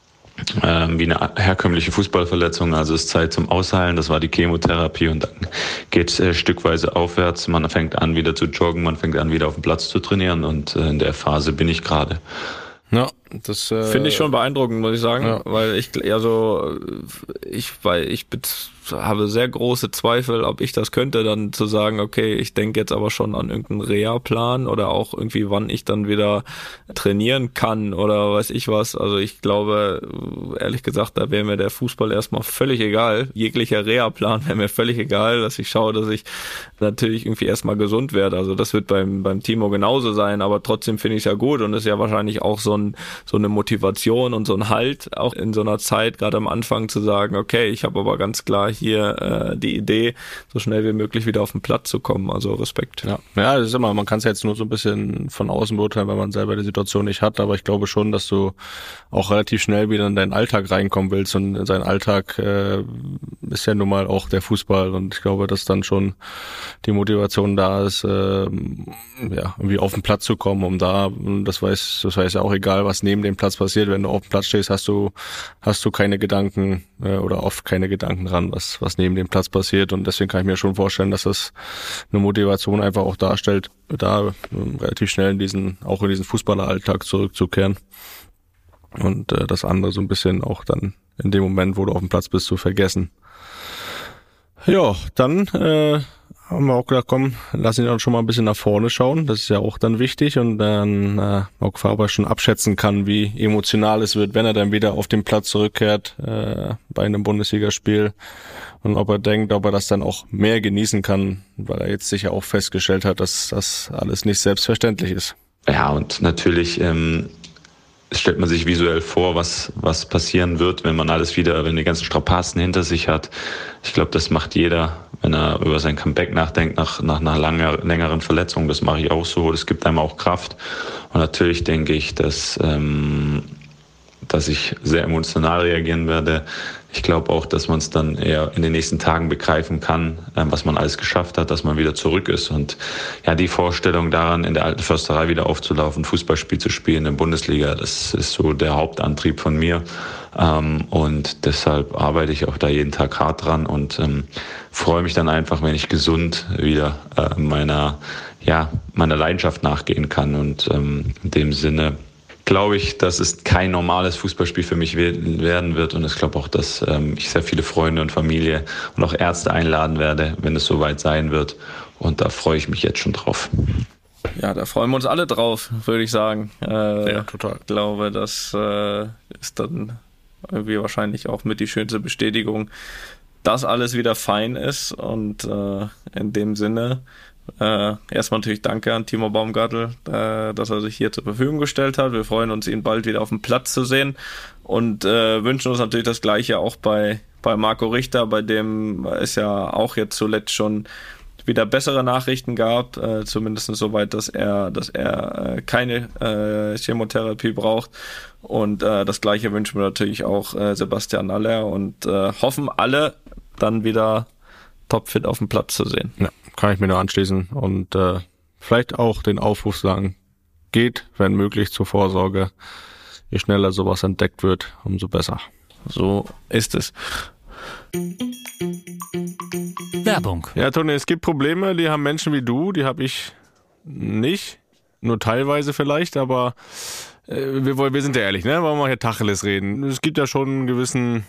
Ähm, wie eine herkömmliche Fußballverletzung, also ist Zeit zum Ausheilen, das war die Chemotherapie und dann geht es äh, stückweise aufwärts, man fängt an wieder zu joggen, man fängt an wieder auf dem Platz zu trainieren und äh, in der Phase bin ich gerade. Ja, das äh, finde ich schon beeindruckend, muss ich sagen, ja. weil ich also ich weil ich habe sehr große Zweifel, ob ich das könnte, dann zu sagen, okay, ich denke jetzt aber schon an irgendeinen Reha-Plan oder auch irgendwie, wann ich dann wieder trainieren kann oder weiß ich was. Also ich glaube, ehrlich gesagt, da wäre mir der Fußball erstmal völlig egal. Jeglicher Reha-Plan wäre mir völlig egal, dass ich schaue, dass ich natürlich irgendwie erstmal gesund werde. Also das wird beim beim Timo genauso sein, aber trotzdem finde ich es ja gut und ist ja wahrscheinlich auch so ein so eine Motivation und so ein Halt, auch in so einer Zeit, gerade am Anfang zu sagen, okay, ich habe aber ganz klar hier äh, die Idee, so schnell wie möglich wieder auf den Platz zu kommen. Also Respekt. Ja, ja, das ist immer, man kann es jetzt nur so ein bisschen von außen beurteilen, weil man selber die Situation nicht hat, aber ich glaube schon, dass du auch relativ schnell wieder in deinen Alltag reinkommen willst und in seinen Alltag äh, ist ja nun mal auch der Fußball und ich glaube, dass dann schon die Motivation da ist, äh, ja, irgendwie auf den Platz zu kommen, um da, das weiß, das weiß ja auch egal, was neben dem Platz passiert, wenn du auf dem Platz stehst, hast du, hast du keine Gedanken äh, oder oft keine Gedanken dran, was was neben dem Platz passiert und deswegen kann ich mir schon vorstellen, dass das eine Motivation einfach auch darstellt, da äh, relativ schnell in diesen, auch in diesen Fußballeralltag zurückzukehren und äh, das andere so ein bisschen auch dann in dem Moment, wo du auf dem Platz bist, zu vergessen. Ja, dann äh, haben wir auch gedacht, komm, lass ihn dann schon mal ein bisschen nach vorne schauen. Das ist ja auch dann wichtig und dann äh, auch Faber schon abschätzen kann, wie emotional es wird, wenn er dann wieder auf den Platz zurückkehrt äh, bei einem Bundesligaspiel und ob er denkt, ob er das dann auch mehr genießen kann, weil er jetzt sicher auch festgestellt hat, dass das alles nicht selbstverständlich ist. Ja, und natürlich ähm, stellt man sich visuell vor, was was passieren wird, wenn man alles wieder, wenn die ganzen Strapazen hinter sich hat. Ich glaube, das macht jeder, wenn er über sein Comeback nachdenkt, nach nach einer langer, längeren Verletzung. Das mache ich auch so. Das gibt einem auch Kraft. Und natürlich denke ich, dass ähm, dass ich sehr emotional reagieren werde. Ich glaube auch, dass man es dann eher in den nächsten Tagen begreifen kann, was man alles geschafft hat, dass man wieder zurück ist. Und ja, die Vorstellung daran, in der alten Försterei wieder aufzulaufen, Fußballspiel zu spielen in der Bundesliga, das ist so der Hauptantrieb von mir. Und deshalb arbeite ich auch da jeden Tag hart dran und freue mich dann einfach, wenn ich gesund wieder meiner, ja, meiner Leidenschaft nachgehen kann. Und in dem Sinne glaube ich, dass es kein normales Fußballspiel für mich werden wird und ich glaube auch, dass ähm, ich sehr viele Freunde und Familie und auch Ärzte einladen werde, wenn es soweit sein wird und da freue ich mich jetzt schon drauf. Ja, da freuen wir uns alle drauf, würde ich sagen. Äh, ja, total. Ich glaube, das äh, ist dann irgendwie wahrscheinlich auch mit die schönste Bestätigung, dass alles wieder fein ist und äh, in dem Sinne Äh, erstmal natürlich danke an Timo Baumgartl, äh, dass er sich hier zur Verfügung gestellt hat. Wir freuen uns, ihn bald wieder auf dem Platz zu sehen und äh, wünschen uns natürlich das Gleiche auch bei bei Marco Richter, bei dem es ja auch jetzt zuletzt schon wieder bessere Nachrichten gab, äh, zumindest soweit, dass er, dass er äh, keine äh, Chemotherapie braucht. Und äh, das Gleiche wünschen wir natürlich auch äh, Sebastian Haller und äh, hoffen alle dann wieder topfit auf dem Platz zu sehen. Ja, kann ich mir nur anschließen und äh, vielleicht auch den Aufruf sagen, geht, wenn möglich, zur Vorsorge. Je schneller sowas entdeckt wird, umso besser. So ist es. Werbung. Ja, Toni, es gibt Probleme, die haben Menschen wie du, die habe ich nicht. Nur teilweise vielleicht, aber äh, wir, wir sind ja ehrlich, ne? Wollen wir hier Tacheles reden. Es gibt ja schon einen gewissen,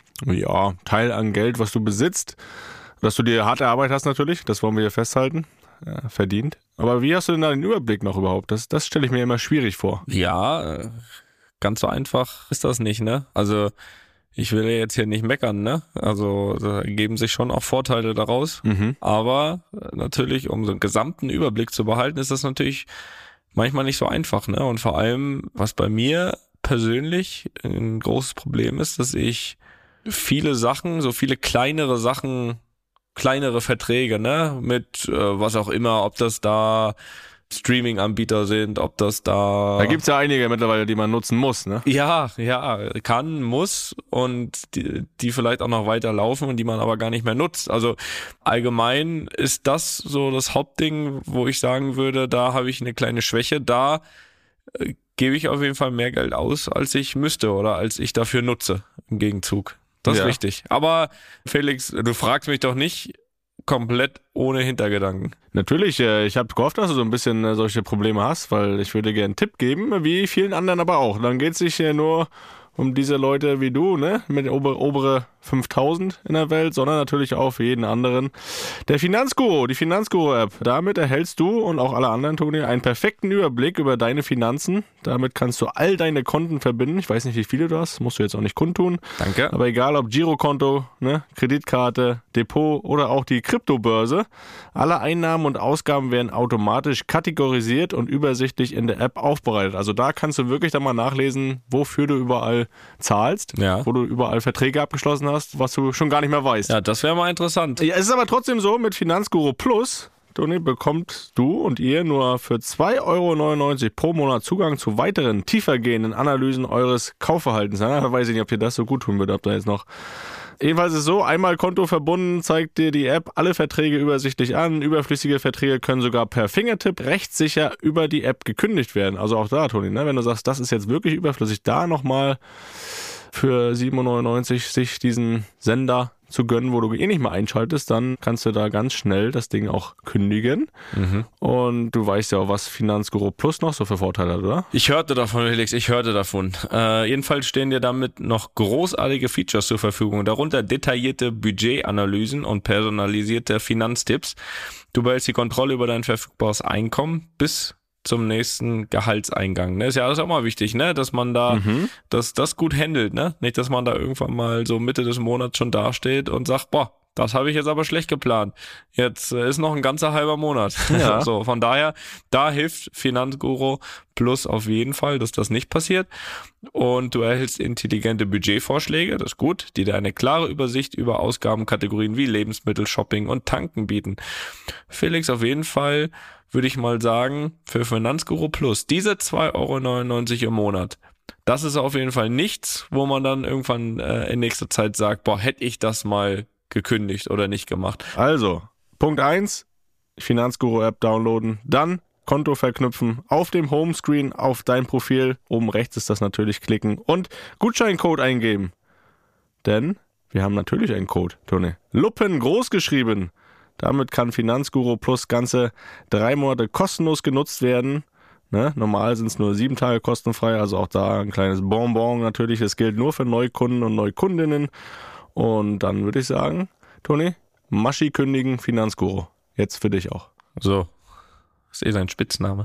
ja, Teil an Geld, was du besitzt. Dass du dir hart erarbeitet hast natürlich, das wollen wir hier festhalten. Ja, verdient. Aber wie hast du denn da den Überblick noch überhaupt? Das, das stelle ich mir immer schwierig vor. Ja, ganz so einfach ist das nicht, ne? Also ich will ja jetzt hier nicht meckern, ne? Also da ergeben sich schon auch Vorteile daraus. Mhm. Aber natürlich, um so einen gesamten Überblick zu behalten, ist das natürlich manchmal nicht so einfach, ne? Und vor allem, was bei mir persönlich ein großes Problem ist, dass ich viele Sachen, so viele kleinere Sachen, kleinere Verträge, ne, mit äh, was auch immer, ob das da Streaming-Anbieter sind, ob das da... Da gibt's ja einige mittlerweile, die man nutzen muss, ne? Ja, ja, kann, muss und die, die vielleicht auch noch weiter laufen und die man aber gar nicht mehr nutzt. Also allgemein ist das so das Hauptding, wo ich sagen würde, da habe ich eine kleine Schwäche, da äh, gebe ich auf jeden Fall mehr Geld aus, als ich müsste oder als ich dafür nutze im Gegenzug. Das ist Ja. richtig. Aber Felix, du fragst mich doch nicht komplett ohne Hintergedanken. Natürlich, äh, ich habe gehofft, dass du so ein bisschen äh, solche Probleme hast, weil ich würde gerne einen Tipp geben, wie vielen anderen aber auch. Dann geht es nicht äh, nur um diese Leute wie du, ne, mit ober, obere fünftausend in der Welt, sondern natürlich auch für jeden anderen. Der Finanzguru, die Finanzguru-App. Damit erhältst du und auch alle anderen, Toni, einen perfekten Überblick über deine Finanzen. Damit kannst du all deine Konten verbinden. Ich weiß nicht, wie viele du hast, musst du jetzt auch nicht kundtun. Danke. Aber egal ob Girokonto, ne, Kreditkarte, Depot oder auch die Kryptobörse, alle Einnahmen und Ausgaben werden automatisch kategorisiert und übersichtlich in der App aufbereitet. Also da kannst du wirklich dann mal nachlesen, wofür du überall zahlst, Ja. wo du überall Verträge abgeschlossen hast, was du schon gar nicht mehr weißt. Ja, das wäre mal interessant. Ja, es ist aber trotzdem so, mit Finanzguru Plus, Toni, bekommt du und ihr nur für zwei Euro neunundneunzig pro Monat Zugang zu weiteren, tiefergehenden Analysen eures Kaufverhaltens. Ja, da weiß ich nicht, ob dir das so gut tun würde, ob da jetzt noch... Jedenfalls ist es so, einmal Konto verbunden, zeigt dir die App alle Verträge übersichtlich an. Überflüssige Verträge können sogar per Fingertipp rechtssicher über die App gekündigt werden. Also auch da, Toni, ne, wenn du sagst, das ist jetzt wirklich überflüssig, da nochmal für sieben Euro neunundneunzig sich diesen Sender zu gönnen, wo du eh nicht mehr einschaltest, dann kannst du da ganz schnell das Ding auch kündigen. Mhm. Und du weißt ja auch, was Finanzguru Plus noch so für Vorteile hat, oder? Ich hörte davon, Felix, ich hörte davon. Äh, jedenfalls stehen dir damit noch großartige Features zur Verfügung, darunter detaillierte Budgetanalysen und personalisierte Finanztipps. Du behältst die Kontrolle über dein verfügbares Einkommen bis zum nächsten Gehaltseingang. Ne? Ist ja alles auch mal wichtig, ne? Dass man da Mhm. dass das gut handelt, ne? Nicht, dass man da irgendwann mal so Mitte des Monats schon dasteht und sagt, boah, das habe ich jetzt aber schlecht geplant. Jetzt äh, ist noch ein ganzer halber Monat. Ja. So, von daher, da hilft Finanzguru Plus auf jeden Fall, dass das nicht passiert. Und du erhältst intelligente Budgetvorschläge, das ist gut, die dir eine klare Übersicht über Ausgabenkategorien wie Lebensmittel, Shopping und Tanken bieten. Felix, auf jeden Fall würde ich mal sagen, für Finanzguru Plus, diese zwei Euro neunundneunzig im Monat, das ist auf jeden Fall nichts, wo man dann irgendwann äh, in nächster Zeit sagt, boah, hätte ich das mal gekündigt oder nicht gemacht. Also, Punkt eins, Finanzguru-App downloaden, dann Konto verknüpfen, auf dem Homescreen auf dein Profil, oben rechts ist das natürlich, klicken und Gutscheincode eingeben. Denn wir haben natürlich einen Code, Toni. Luppen groß geschrieben. Damit kann Finanzguru Plus ganze drei Monate kostenlos genutzt werden. Ne? Normal sind es nur sieben Tage kostenfrei, also auch da ein kleines Bonbon natürlich. Das gilt nur für Neukunden und Neukundinnen. Und dann würde ich sagen, Toni, Maschi kündigen, Finanzguru. Jetzt für dich auch. So, ist eh sein Spitzname.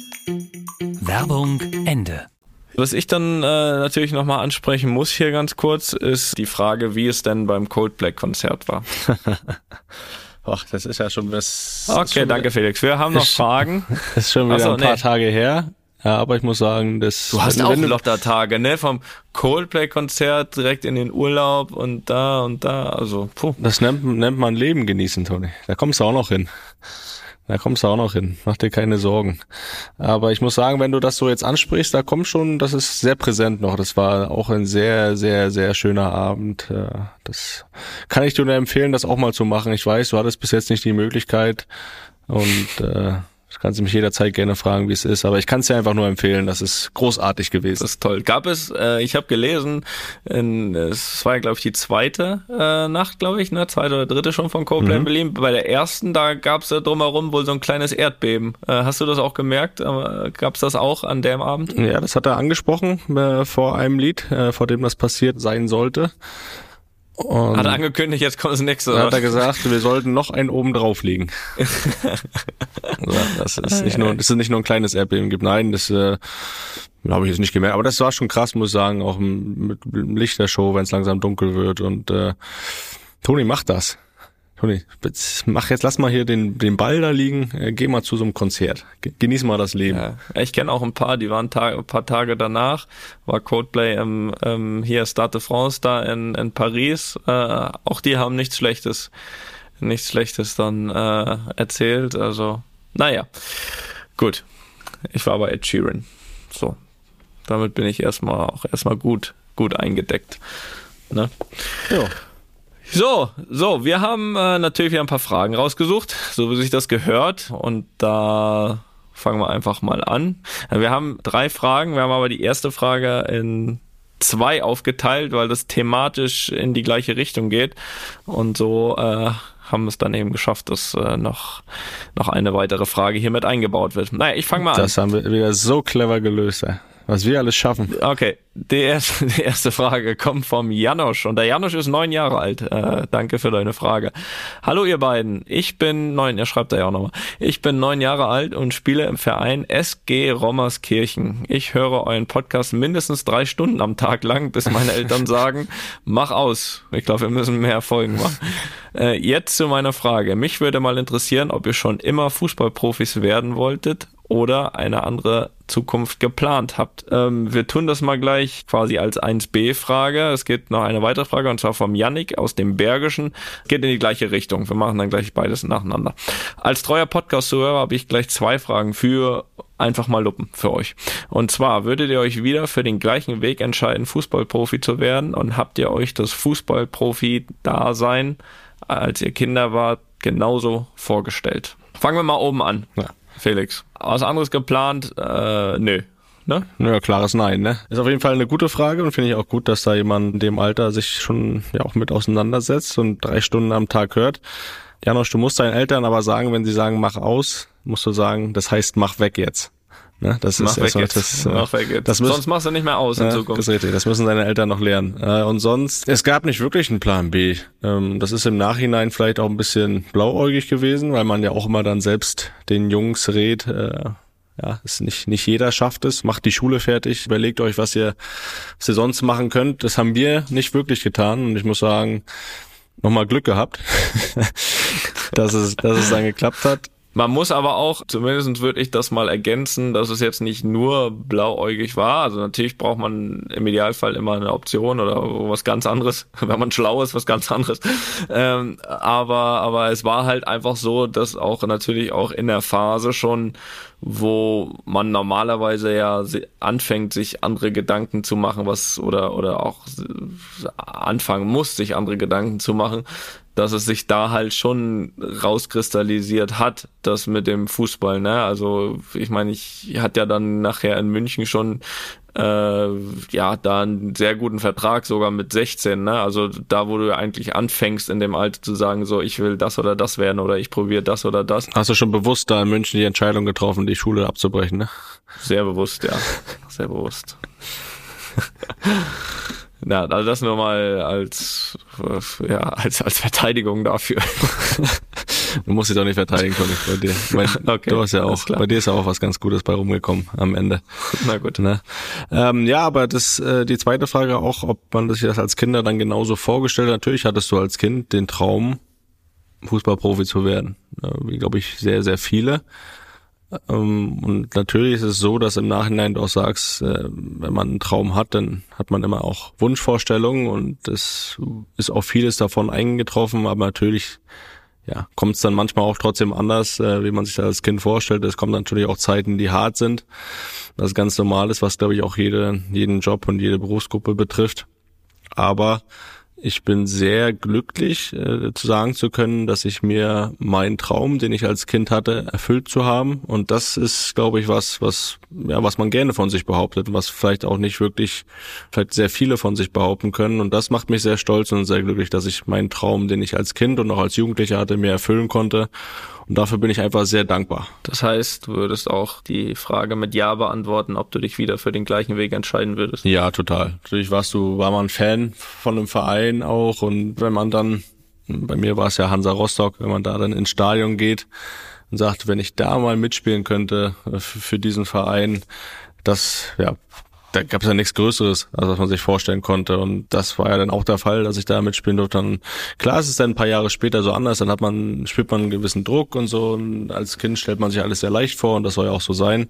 Werbung Ende. Was ich dann äh, natürlich nochmal ansprechen muss hier ganz kurz, ist die Frage, wie es denn beim Coldplay-Konzert war. Ach, das ist ja schon was. Okay, danke Felix. Wir haben noch ist- Fragen. Das ist schon wieder Ach so, ein paar nee. Tage her. Ja, aber ich muss sagen, das... Du hast wenn, auch wenn du, Lottertage, ne? Vom Coldplay-Konzert direkt in den Urlaub und da und da, also puh. Das nennt, nennt man Leben genießen, Toni. Da kommst du auch noch hin. Da kommst du auch noch hin. Mach dir keine Sorgen. Aber ich muss sagen, wenn du das so jetzt ansprichst, da kommt schon, das ist sehr präsent noch. Das war auch ein sehr, sehr, sehr schöner Abend. Das kann ich dir nur empfehlen, das auch mal zu machen. Ich weiß, du hattest bis jetzt nicht die Möglichkeit und äh, das kannst du mich jederzeit gerne fragen, wie es ist. Aber ich kann es dir einfach nur empfehlen. Das ist großartig gewesen. Das ist toll. Gab es, äh, ich habe gelesen, in, es war, glaube ich, die zweite äh, Nacht, glaube ich, ne, zweite oder dritte schon von Coldplay in Mhm. Berlin. Bei der ersten, da gab es ja drumherum wohl so ein kleines Erdbeben. Äh, hast du das auch gemerkt? Äh, gab es das auch an dem Abend? Ja, das hat er angesprochen äh, vor einem Lied, äh, vor dem das passiert sein sollte. Und Hat er angekündigt, jetzt kommt das nächste. dann hat er gesagt, wir sollten noch einen oben drauflegen. Also, das ist nicht nur, das ist nicht nur ein kleines Erdbeben gibt. Nein, das äh, habe ich jetzt nicht gemerkt. Aber das war schon krass, muss ich sagen, auch mit dem Licht der Show, wenn es langsam dunkel wird. Und äh, Toni, mach das. Toni, jetzt mach jetzt, lass mal hier den den Ball da liegen. Äh, geh mal zu so einem Konzert. Ge- Genieß mal das Leben. Ja, ich kenne auch ein paar, die waren Tag, ein paar Tage danach, war Coldplay im, ähm, hier Stade de France da in, in Paris. Äh, auch die haben nichts Schlechtes, nichts Schlechtes dann äh, erzählt. Also, naja, gut. Ich war bei Ed Sheeran. So, damit bin ich erstmal auch erstmal gut, gut eingedeckt. Ne? Ja. So, so, wir haben äh, natürlich wieder ein paar Fragen rausgesucht, so wie sich das gehört. Und da fangen wir einfach mal an. Wir haben drei Fragen, wir haben aber die erste Frage in zwei aufgeteilt, weil das thematisch in die gleiche Richtung geht. Und so äh, haben wir es dann eben geschafft, dass äh, noch, noch eine weitere Frage hier mit eingebaut wird. Naja, ich fange mal an. Das haben wir wieder so clever gelöst, ey. Was wir alles schaffen. Okay, die erste, die erste Frage kommt vom Janosch und der Janosch ist neun Jahre alt. Äh, danke für deine Frage. Hallo ihr beiden, ich bin neun, er schreibt da ja auch nochmal. Ich bin neun Jahre alt und spiele im Verein S G Rommerskirchen. Ich höre euren Podcast mindestens drei Stunden am Tag lang, bis meine Eltern sagen, mach aus. Ich glaube, wir müssen mehr Folgen machen. Äh, jetzt zu meiner Frage. Mich würde mal interessieren, ob ihr schon immer Fußballprofis werden wolltet oder eine andere Zukunft geplant habt. Ähm, wir tun das mal gleich quasi als eins B Frage. Es geht noch eine weitere Frage und zwar vom Yannick aus dem Bergischen. Geht in die gleiche Richtung. Wir machen dann gleich beides nacheinander. Als treuer Podcast-Zuhörer habe ich gleich zwei Fragen für einfach mal Luppen für euch. Und zwar, würdet ihr euch wieder für den gleichen Weg entscheiden, Fußballprofi zu werden? Und habt ihr euch das Fußballprofi-Dasein, als ihr Kinder wart, genauso vorgestellt? Fangen wir mal oben an. Ja. Felix. Was anderes geplant? Äh, nö. Ne? Ja, klares Nein, ne? Ist auf jeden Fall eine gute Frage und finde ich auch gut, dass da jemand in dem Alter sich schon ja auch mit auseinandersetzt und drei Stunden am Tag hört. Janosch, du musst deinen Eltern aber sagen, wenn sie sagen, mach aus, musst du sagen, das heißt, mach weg jetzt. Ne? Das Mach ist weg erstmal jetzt. das, Mach weg jetzt. das müssen, Sonst machst du nicht mehr aus in ja, Zukunft. Das ist richtig, das müssen deine Eltern noch lernen. Und sonst, es gab nicht wirklich einen Plan B. Das ist im Nachhinein vielleicht auch ein bisschen blauäugig gewesen, weil man ja auch immer dann selbst den Jungs rät, ja, ist nicht, nicht jeder schafft es, macht die Schule fertig, überlegt euch, was ihr, was ihr sonst machen könnt. Das haben wir nicht wirklich getan und ich muss sagen, nochmal Glück gehabt, dass es, dass es dann geklappt hat. Man muss aber auch, zumindest würde ich das mal ergänzen, dass es jetzt nicht nur blauäugig war. Also natürlich braucht man im Idealfall immer eine Option oder was ganz anderes, wenn man schlau ist, was ganz anderes. Ähm, aber, aber es war halt einfach so, dass auch natürlich auch in der Phase schon, wo man normalerweise ja anfängt, sich andere Gedanken zu machen, was oder oder auch anfangen muss, sich andere Gedanken zu machen, dass es sich da halt schon rauskristallisiert hat, das mit dem Fußball, ne? Also ich meine, ich hatte ja dann nachher in München schon äh, ja da einen sehr guten Vertrag, sogar mit sechzehn, ne? Also da, wo du eigentlich anfängst in dem Alter zu sagen, so ich will das oder das werden oder ich probiere das oder das. Hast du schon bewusst da in München die Entscheidung getroffen, die Schule abzubrechen, ne? Sehr bewusst, ja. Sehr bewusst. Ja, also das nur mal als ja als als Verteidigung dafür. Du musst dich doch nicht verteidigen, Conny, bei dir. Mein, okay, du hast ja auch, bei dir ist ja auch was ganz Gutes bei rumgekommen am Ende. Na gut. Ne? Ähm, ja, aber das äh, die zweite Frage auch, ob man sich das als Kinder dann genauso vorgestellt hat. Natürlich hattest du als Kind den Traum, Fußballprofi zu werden. Wie, glaube ich, sehr, sehr viele. Und natürlich ist es so, dass im Nachhinein du auch sagst, wenn man einen Traum hat, dann hat man immer auch Wunschvorstellungen und es ist auch vieles davon eingetroffen, aber natürlich ja, kommt es dann manchmal auch trotzdem anders, wie man sich das als Kind vorstellt. Es kommen natürlich auch Zeiten, die hart sind. Das ist ganz normal ist, was glaube ich auch jede, jeden Job und jede Berufsgruppe betrifft. Aber ich bin sehr glücklich, äh, zu sagen zu können, dass ich mir meinen Traum, den ich als Kind hatte, erfüllt zu haben. Und das ist, glaube ich, was, was, ja, was man gerne von sich behauptet, was vielleicht auch nicht wirklich, vielleicht sehr viele von sich behaupten können. Und das macht mich sehr stolz und sehr glücklich, dass ich meinen Traum, den ich als Kind und auch als Jugendlicher hatte, mir erfüllen konnte. Und dafür bin ich einfach sehr dankbar. Das heißt, du würdest auch die Frage mit Ja beantworten, ob du dich wieder für den gleichen Weg entscheiden würdest? Ja, total. Natürlich warst du, war man Fan von einem Verein auch. Und wenn man dann, bei mir war es ja Hansa Rostock, wenn man da dann ins Stadion geht und sagt, wenn ich da mal mitspielen könnte für diesen Verein, das, ja, da gab es ja nichts Größeres, als was man sich vorstellen konnte. Und das war ja dann auch der Fall, dass ich da mitspielen durfte. Dann, klar, es ist dann ein paar Jahre später so anders. Dann hat man, spürt man einen gewissen Druck und so. Und als Kind stellt man sich alles sehr leicht vor und das soll ja auch so sein.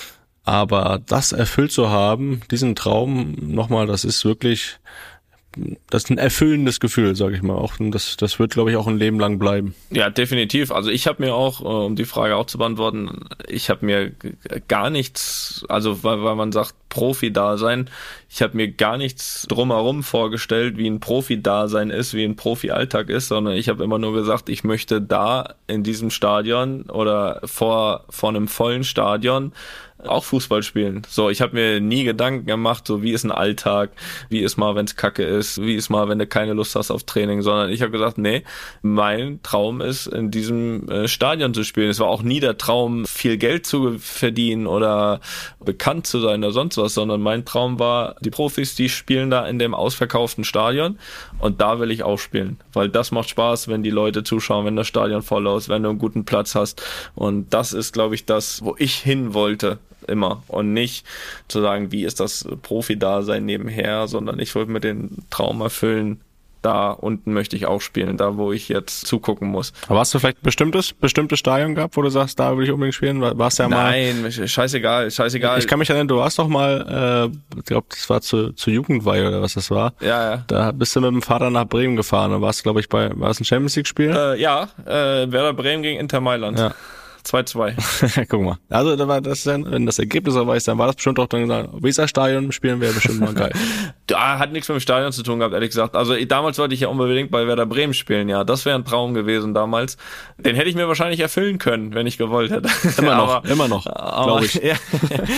Aber das erfüllt zu haben, diesen Traum, nochmal, das ist wirklich, das ist ein erfüllendes Gefühl, sage ich mal. Auch das, das wird, glaube ich, auch ein Leben lang bleiben. Ja, definitiv. Also ich habe mir auch, um die Frage auch zu beantworten, ich habe mir gar nichts, also weil, weil man sagt Profi-Dasein, ich habe mir gar nichts drumherum vorgestellt, wie ein Profi-Dasein ist, wie ein Profi-Alltag ist, sondern ich habe immer nur gesagt, ich möchte da in diesem Stadion oder vor vor einem vollen Stadion auch Fußball spielen. So, ich habe mir nie Gedanken gemacht, so wie ist ein Alltag, wie ist mal, wenn es kacke ist, wie ist mal, wenn du keine Lust hast auf Training, sondern ich habe gesagt, nee, mein Traum ist, in diesem äh, Stadion zu spielen. Es war auch nie der Traum, viel Geld zu verdienen oder bekannt zu sein oder sonst was, sondern mein Traum war, die Profis, die spielen da in dem ausverkauften Stadion und da will ich auch spielen, weil das macht Spaß, wenn die Leute zuschauen, wenn das Stadion voll ist, wenn du einen guten Platz hast und das ist, glaube ich, das, wo ich hin wollte. Immer und nicht zu sagen, wie ist das Profi-Dasein nebenher, sondern ich wollte mir den Traum erfüllen, da unten möchte ich auch spielen, da wo ich jetzt zugucken muss. Aber hast du vielleicht ein bestimmtes, bestimmtes Stadion gehabt, wo du sagst, da will ich unbedingt spielen? Warst ja mal? Nein, scheißegal, scheißegal. Ich kann mich erinnern, du warst doch mal, äh, ich glaube, das war zu, zu Jugendweihe oder was das war. Ja, ja. Da bist du mit dem Vater nach Bremen gefahren und warst, glaube ich, bei, war es ein Champions League-Spiel? Äh, ja, äh, Werder Bremen gegen Inter Mailand. Ja. zwei zwei. Guck mal. Also, da war das dann, wenn das Ergebnis so weiß, dann war das bestimmt auch dann gesagt, Weserstadion spielen wäre bestimmt mal geil. Da hat nichts mit dem Stadion zu tun gehabt, ehrlich gesagt. Also, damals wollte ich ja unbedingt bei Werder Bremen spielen, ja. Das wäre ein Traum gewesen damals. Den hätte ich mir wahrscheinlich erfüllen können, wenn ich gewollt hätte. Immer noch, aber, immer noch, glaube ich. Ja.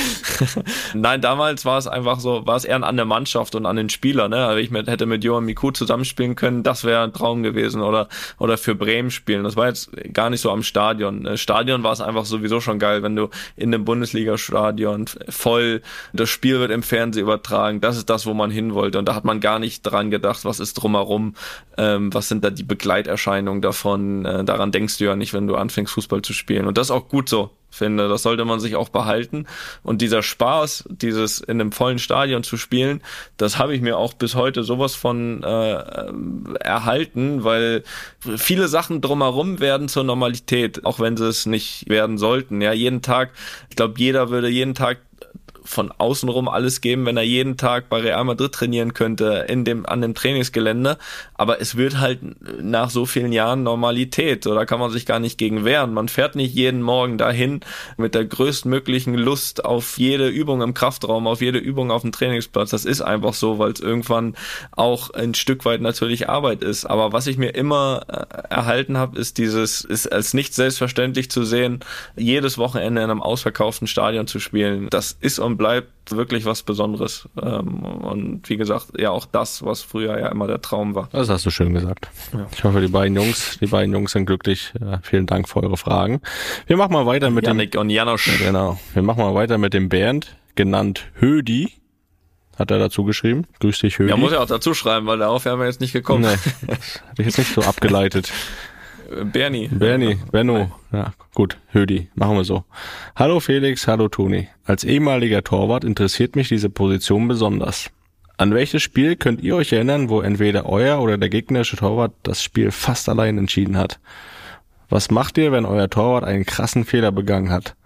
Nein, damals war es einfach so, war es eher an der Mannschaft und an den Spieler, ne. Also ich mit, hätte mit Johan Miku zusammenspielen können, das wäre ein Traum gewesen oder, oder für Bremen spielen. Das war jetzt gar nicht so am Stadion. Stadion war es einfach sowieso schon geil, wenn du in einem Bundesliga-Stadion voll, das Spiel wird im Fernsehen übertragen, das ist das, wo man hin wollte und da hat man gar nicht dran gedacht, was ist drumherum, ähm, was sind da die Begleiterscheinungen davon, äh, daran denkst du ja nicht, wenn du anfängst Fußball zu spielen und das ist auch gut so. Finde, das sollte man sich auch behalten und dieser Spaß, dieses in einem vollen Stadion zu spielen, das habe ich mir auch bis heute sowas von äh, erhalten, weil viele Sachen drumherum werden zur Normalität, auch wenn sie es nicht werden sollten. Ja, jeden Tag, ich glaube, jeder würde jeden Tag von außenrum alles geben, wenn er jeden Tag bei Real Madrid trainieren könnte, in dem, an dem Trainingsgelände. Aber es wird halt nach so vielen Jahren Normalität. So, da kann man sich gar nicht gegen wehren. Man fährt nicht jeden Morgen dahin mit der größtmöglichen Lust auf jede Übung im Kraftraum, auf jede Übung auf dem Trainingsplatz. Das ist einfach so, weil es irgendwann auch ein Stück weit natürlich Arbeit ist. Aber was ich mir immer äh, erhalten habe, ist dieses, ist als nicht selbstverständlich zu sehen, jedes Wochenende in einem ausverkauften Stadion zu spielen. Das ist und bleibt wirklich was Besonderes. Und wie gesagt, ja auch das, was früher ja immer der Traum war. Das hast du schön gesagt. Ja. Ich hoffe, die beiden Jungs, die beiden Jungs sind glücklich. Ja, vielen Dank für eure Fragen. Wir machen mal weiter mit Janik dem... und Janosch. Genau. Wir machen mal weiter mit dem Bernd, genannt Hödi. Hat er dazu geschrieben. Grüß dich, Hödi. Ja, muss ja auch dazu schreiben, weil darauf wären wir jetzt nicht gekommen. Nee, das habe ich jetzt nicht so abgeleitet. Bernie. Bernie, Benno. Ja, gut, Hödi, machen wir so. Hallo Felix, hallo Toni. Als ehemaliger Torwart interessiert mich diese Position besonders. An welches Spiel könnt ihr euch erinnern, wo entweder euer oder der gegnerische Torwart das Spiel fast allein entschieden hat? Was macht ihr, wenn euer Torwart einen krassen Fehler begangen hat?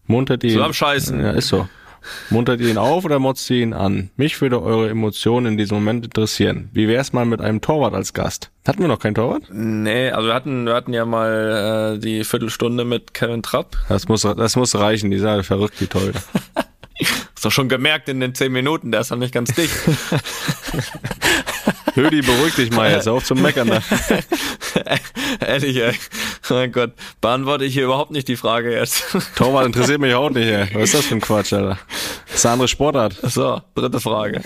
Muntert ihr So ihn, am Scheißen. Ja, ist so. Muntert ihr ihn auf oder motzt ihr ihn an? Mich würde eure Emotionen in diesem Moment interessieren. Wie wär's mal mit einem Torwart als Gast? Hatten wir noch keinen Torwart? Nee, also wir hatten, wir hatten ja mal äh, die Viertelstunde mit Kevin Trapp. Das muss, das muss reichen, die sind verrückt, die Torhüter. Hast du schon gemerkt in den zehn Minuten, der ist noch nicht ganz dicht. Hödi, beruhig dich mal jetzt, auf zum Meckern da. Ehrlich, ey. Mein Gott, beantworte ich hier überhaupt nicht die Frage jetzt. Torwart interessiert mich auch nicht, ey. Was ist das für ein Quatsch, Alter? Das ist eine andere Sportart. So, dritte Frage.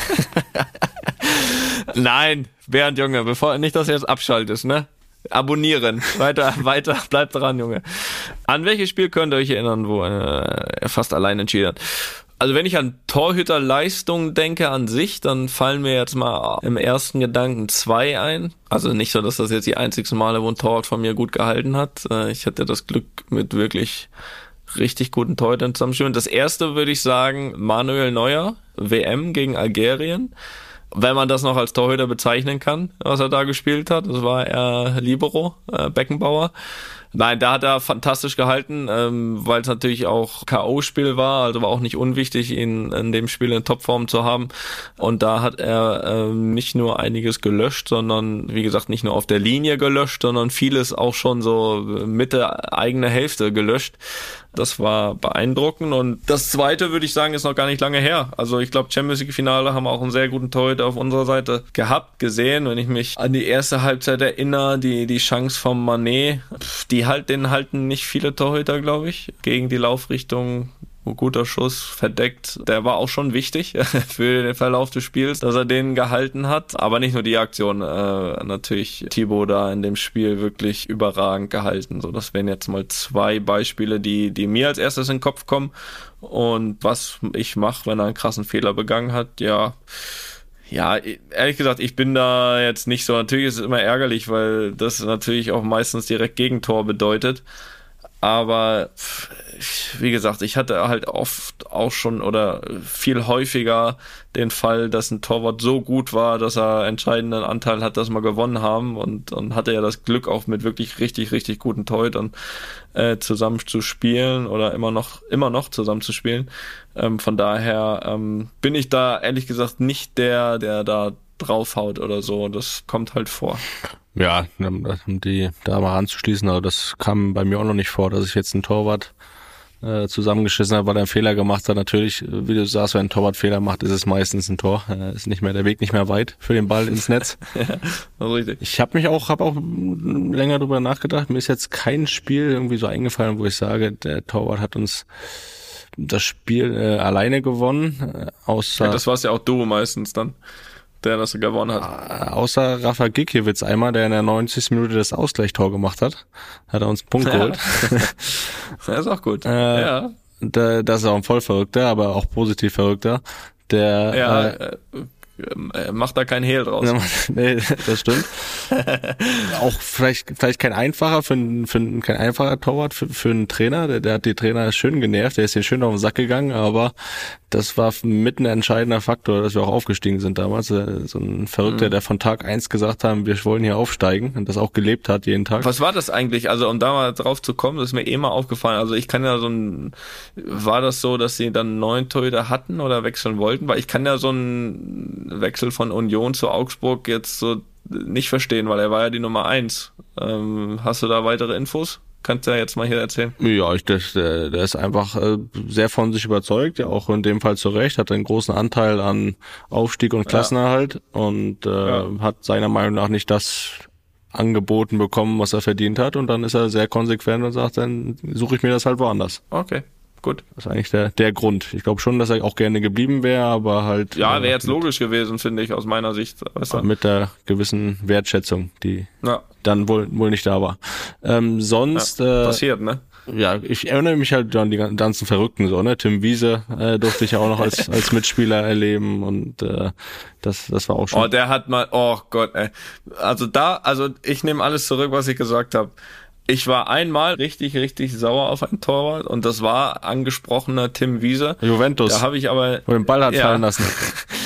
Nein, Bernd, Junge, bevor nicht, dass du jetzt abschaltest, ne? Abonnieren. Weiter, weiter, bleibt dran, Junge. An welches Spiel könnt ihr euch erinnern, wo äh, er fast allein entschieden hat? Also wenn ich an Torhüterleistung denke an sich, dann fallen mir jetzt mal im ersten Gedanken zwei ein. Also nicht so, dass das jetzt die einzigsten Male, wo ein Torwart von mir gut gehalten hat. Ich hatte das Glück mit wirklich richtig guten Torhütern zusammenspielen. Das erste würde ich sagen, Manuel Neuer, W M gegen Algerien. Wenn man das noch als Torhüter bezeichnen kann, was er da gespielt hat. Das war er Libero, äh, Beckenbauer. Nein, da hat er fantastisch gehalten, ähm, weil es natürlich auch K O-Spiel war, also war auch nicht unwichtig, ihn in dem Spiel in Topform zu haben. Und da hat er ähm, nicht nur einiges gelöscht, sondern wie gesagt nicht nur auf der Linie gelöscht, sondern vieles auch schon so Mitte eigene Hälfte gelöscht. Das war beeindruckend. Und das Zweite, würde ich sagen, ist noch gar nicht lange her. Also ich glaube, Champions League-Finale haben auch einen sehr guten Torhüter auf unserer Seite gehabt, gesehen. Wenn ich mich an die erste Halbzeit erinnere, die die Chance vom Mané, die halt, den halten nicht viele Torhüter, glaube ich, gegen die Laufrichtung. Guter Schuss, verdeckt. Der war auch schon wichtig für den Verlauf des Spiels, dass er den gehalten hat. Aber nicht nur die Aktion, äh, natürlich Thibaut da in dem Spiel wirklich überragend gehalten. So, das wären jetzt mal zwei Beispiele, die die mir als erstes in den Kopf kommen. Und was ich mache, wenn er einen krassen Fehler begangen hat, ja... Ja, ehrlich gesagt, ich bin da jetzt nicht so, natürlich ist es immer ärgerlich, weil das natürlich auch meistens direkt Gegentor bedeutet, aber wie gesagt, ich hatte halt oft auch schon oder viel häufiger den Fall, dass ein Torwart so gut war, dass er entscheidenden Anteil hat, dass wir gewonnen haben und, und hatte ja das Glück auch mit wirklich richtig, richtig guten Torhütern äh, zusammen zu spielen oder immer noch, immer noch zusammen zu spielen. Ähm, von daher ähm, bin ich da ehrlich gesagt nicht der, der da draufhaut oder so. Das kommt halt vor. Ja, um die da mal anzuschließen, aber das kam bei mir auch noch nicht vor, dass ich jetzt einen Torwart äh, zusammengeschissen habe, weil er einen Fehler gemacht hat. Natürlich, wie du sagst, wenn ein Torwart Fehler macht, ist es meistens ein Tor. Äh, ist nicht mehr der Weg nicht mehr weit für den Ball ins Netz. Ja, das ist richtig. Ich habe mich auch, habe auch länger drüber nachgedacht. Mir ist jetzt kein Spiel irgendwie so eingefallen, wo ich sage, der Torwart hat uns das Spiel äh, alleine gewonnen, äh, außer... Ja, das war's ja auch du meistens dann, der das gewonnen hat. Außer Rafa Gikiewicz einmal, der in der neunzigsten Minute das Ausgleichstor gemacht hat, hat er uns einen Punkt geholt. Das ist auch gut. Äh, ja. Da, das ist auch ein voll Verrückter, aber auch positiv Verrückter. Der ja, äh, äh, macht da kein Hehl draus. Nee, das stimmt. Auch vielleicht vielleicht kein einfacher für, ein, für ein, kein einfacher Torwart für, für einen Trainer. Der, der hat die Trainer schön genervt, der ist hier schön auf den Sack gegangen, aber das war mit ein entscheidender Faktor, dass wir auch aufgestiegen sind damals. So ein Verrückter, mhm. der von Tag eins gesagt haben, wir wollen hier aufsteigen und das auch gelebt hat jeden Tag. Was war das eigentlich? Also um da mal drauf zu kommen, das ist mir eh mal aufgefallen. Also ich kann ja so ein, war das so, dass sie dann neun Torhüter hatten oder wechseln wollten? Weil ich kann ja so einen Wechsel von Union zu Augsburg jetzt so nicht verstehen, weil er war ja die Nummer eins. Ähm, hast du da weitere Infos? Kannst du ja jetzt mal hier erzählen. Ja, ich, der, der ist einfach äh, sehr von sich überzeugt, ja auch in dem Fall zu Recht, hat einen großen Anteil an Aufstieg und Klassenerhalt ja. und äh, ja. hat seiner Meinung nach nicht das angeboten bekommen, was er verdient hat, und dann ist er sehr konsequent und sagt, dann suche ich mir das halt woanders. Okay. Gut. Das ist eigentlich der der Grund. Ich glaube schon, dass er auch gerne geblieben wäre, aber halt... Ja, wäre jetzt logisch gewesen, finde ich, aus meiner Sicht. Weißt du? Mit der gewissen Wertschätzung, die ja. dann wohl wohl nicht da war. Ähm, sonst... Ja, äh, passiert, ne? Ja, ich erinnere mich halt an die ganzen Verrückten so, ne? Tim Wiese äh, durfte ich ja auch noch als als Mitspieler erleben und äh, das das war auch schon... Oh, der hat mal... Oh Gott, ey. Also da... Also ich nehme alles zurück, was ich gesagt habe. Ich war einmal richtig, richtig sauer auf einen Torwart und das war angesprochener Tim Wiese. Juventus. Da habe ich aber... Wo den Ball hat ja. fallen lassen.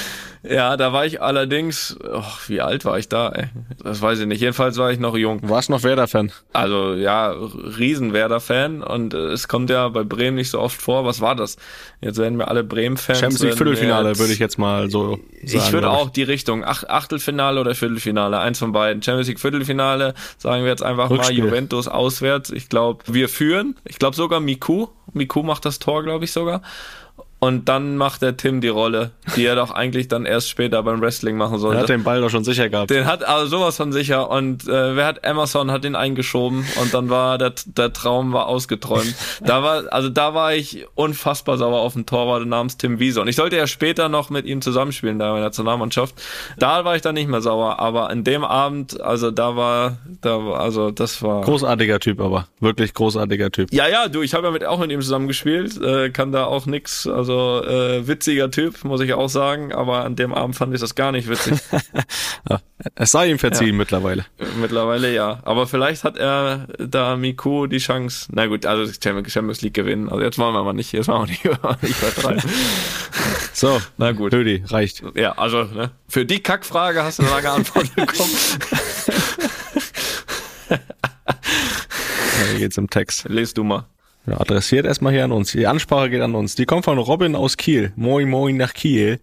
Ja, da war ich allerdings, oh, wie alt war ich da, ey? Das weiß ich nicht. Jedenfalls war ich noch jung. Du warst noch Werder-Fan? Also ja, riesen Werder-Fan und äh, es kommt ja bei Bremen nicht so oft vor. Was war das? Jetzt werden wir alle Bremen-Fans. Champions League Viertelfinale würde ich jetzt mal so sagen. Ich würde auch die Richtung Ach, Achtelfinale oder Viertelfinale, eins von beiden. Champions League Viertelfinale, sagen wir jetzt einfach Rückspiel. Mal Juventus auswärts. Ich glaube, wir führen. Ich glaube sogar Miku. Miku macht das Tor, glaube ich sogar. Und dann macht der Tim die Rolle, die er doch eigentlich dann erst später beim Wrestling machen sollte. Er hat den Ball doch schon sicher gehabt. Den hat also sowas von sicher. Und äh, wer hat Emerson hat den eingeschoben und dann war der der Traum war ausgeträumt. Da war also da war ich unfassbar sauer auf den Torwart namens Tim Wiese. Und ich sollte ja später noch mit ihm zusammenspielen da in der Nationalmannschaft. Da war ich dann nicht mehr sauer. Aber an dem Abend, also da war, da war, also das war großartiger Typ, aber wirklich großartiger Typ. Ja, ja, du, ich habe ja mit auch mit ihm zusammengespielt, äh, kann da auch nix. Also Also äh, witziger Typ, muss ich auch sagen, aber an dem Abend fand ich das gar nicht witzig. Ja, es sei ihm verziehen ja. mittlerweile. Mittlerweile ja, aber vielleicht hat er da Miku die Chance, na gut, also Champions League gewinnen, also jetzt wollen wir mal nicht, jetzt wollen wir nicht, nicht übertreiben. So, na gut. Rüdi, reicht. Ja, also ne, für die Kackfrage hast du eine lange Antwort bekommen. Ja, hier geht's im Text. Lies du mal. Ja, adressiert erstmal hier an uns. Die Ansprache geht an uns. Die kommt von Robin aus Kiel. Moin, moin nach Kiel.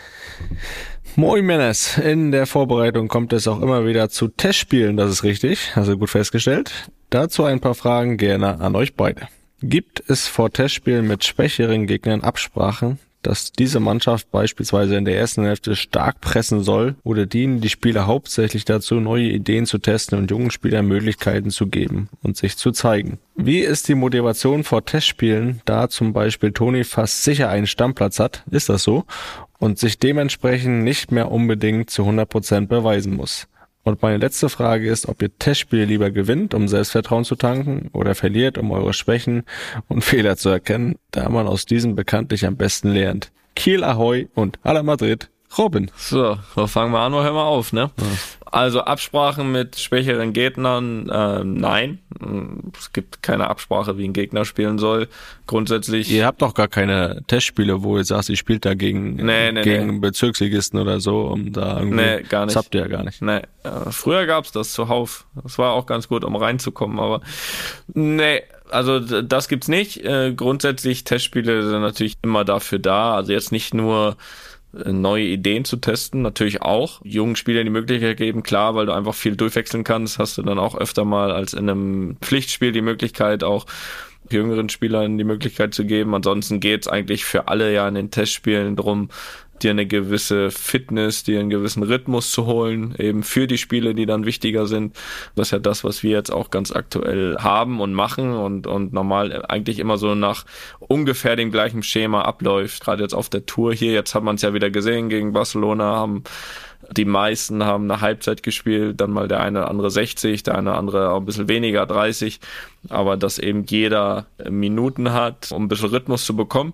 Moin, Männers. In der Vorbereitung kommt es auch immer wieder zu Testspielen, das ist richtig. Also gut festgestellt. Dazu ein paar Fragen gerne an euch beide. Gibt es vor Testspielen mit schwächeren Gegnern Absprachen, dass diese Mannschaft beispielsweise in der ersten Hälfte stark pressen soll, oder dienen die Spieler hauptsächlich dazu, neue Ideen zu testen und jungen Spielern Möglichkeiten zu geben und sich zu zeigen? Wie ist die Motivation vor Testspielen, da zum Beispiel Toni fast sicher einen Stammplatz hat, ist das so, und sich dementsprechend nicht mehr unbedingt zu hundert Prozent beweisen muss? Und meine letzte Frage ist, ob ihr Testspiele lieber gewinnt, um Selbstvertrauen zu tanken, oder verliert, um eure Schwächen und Fehler zu erkennen, da man aus diesen bekanntlich am besten lernt. Kiel Ahoi und Hala Madrid, Robin. So, so fangen wir an, hören wir auf, ne? Ja. Also Absprachen mit schwächeren Gegnern, äh, nein. Es gibt keine Absprache, wie ein Gegner spielen soll. Grundsätzlich. Ihr habt doch gar keine Testspiele, wo ihr sagt, ihr spielt da gegen, nee, nee, gegen nee. Bezirksligisten oder so, um da irgendwie. Nee, gar nicht. Das habt ihr ja gar nicht. Nee. Äh, früher gab's das zuhauf. Das war auch ganz gut, um reinzukommen, aber nee. Also das gibt's nicht. Äh, grundsätzlich Testspiele sind natürlich immer dafür da. Also jetzt nicht nur neue Ideen zu testen, natürlich auch. Jungen Spielern die Möglichkeit geben, klar, weil du einfach viel durchwechseln kannst, hast du dann auch öfter mal als in einem Pflichtspiel die Möglichkeit, auch jüngeren Spielern die Möglichkeit zu geben. Ansonsten geht's eigentlich für alle ja in den Testspielen drum, dir eine gewisse Fitness, dir einen gewissen Rhythmus zu holen, eben für die Spiele, die dann wichtiger sind. Das ist ja das, was wir jetzt auch ganz aktuell haben und machen und und normal eigentlich immer so nach ungefähr dem gleichen Schema abläuft. Gerade jetzt auf der Tour hier, jetzt hat man es ja wieder gesehen gegen Barcelona, haben die meisten haben eine Halbzeit gespielt, dann mal der eine oder andere sechzig, der eine oder andere auch ein bisschen weniger, dreißig, aber dass eben jeder Minuten hat, um ein bisschen Rhythmus zu bekommen.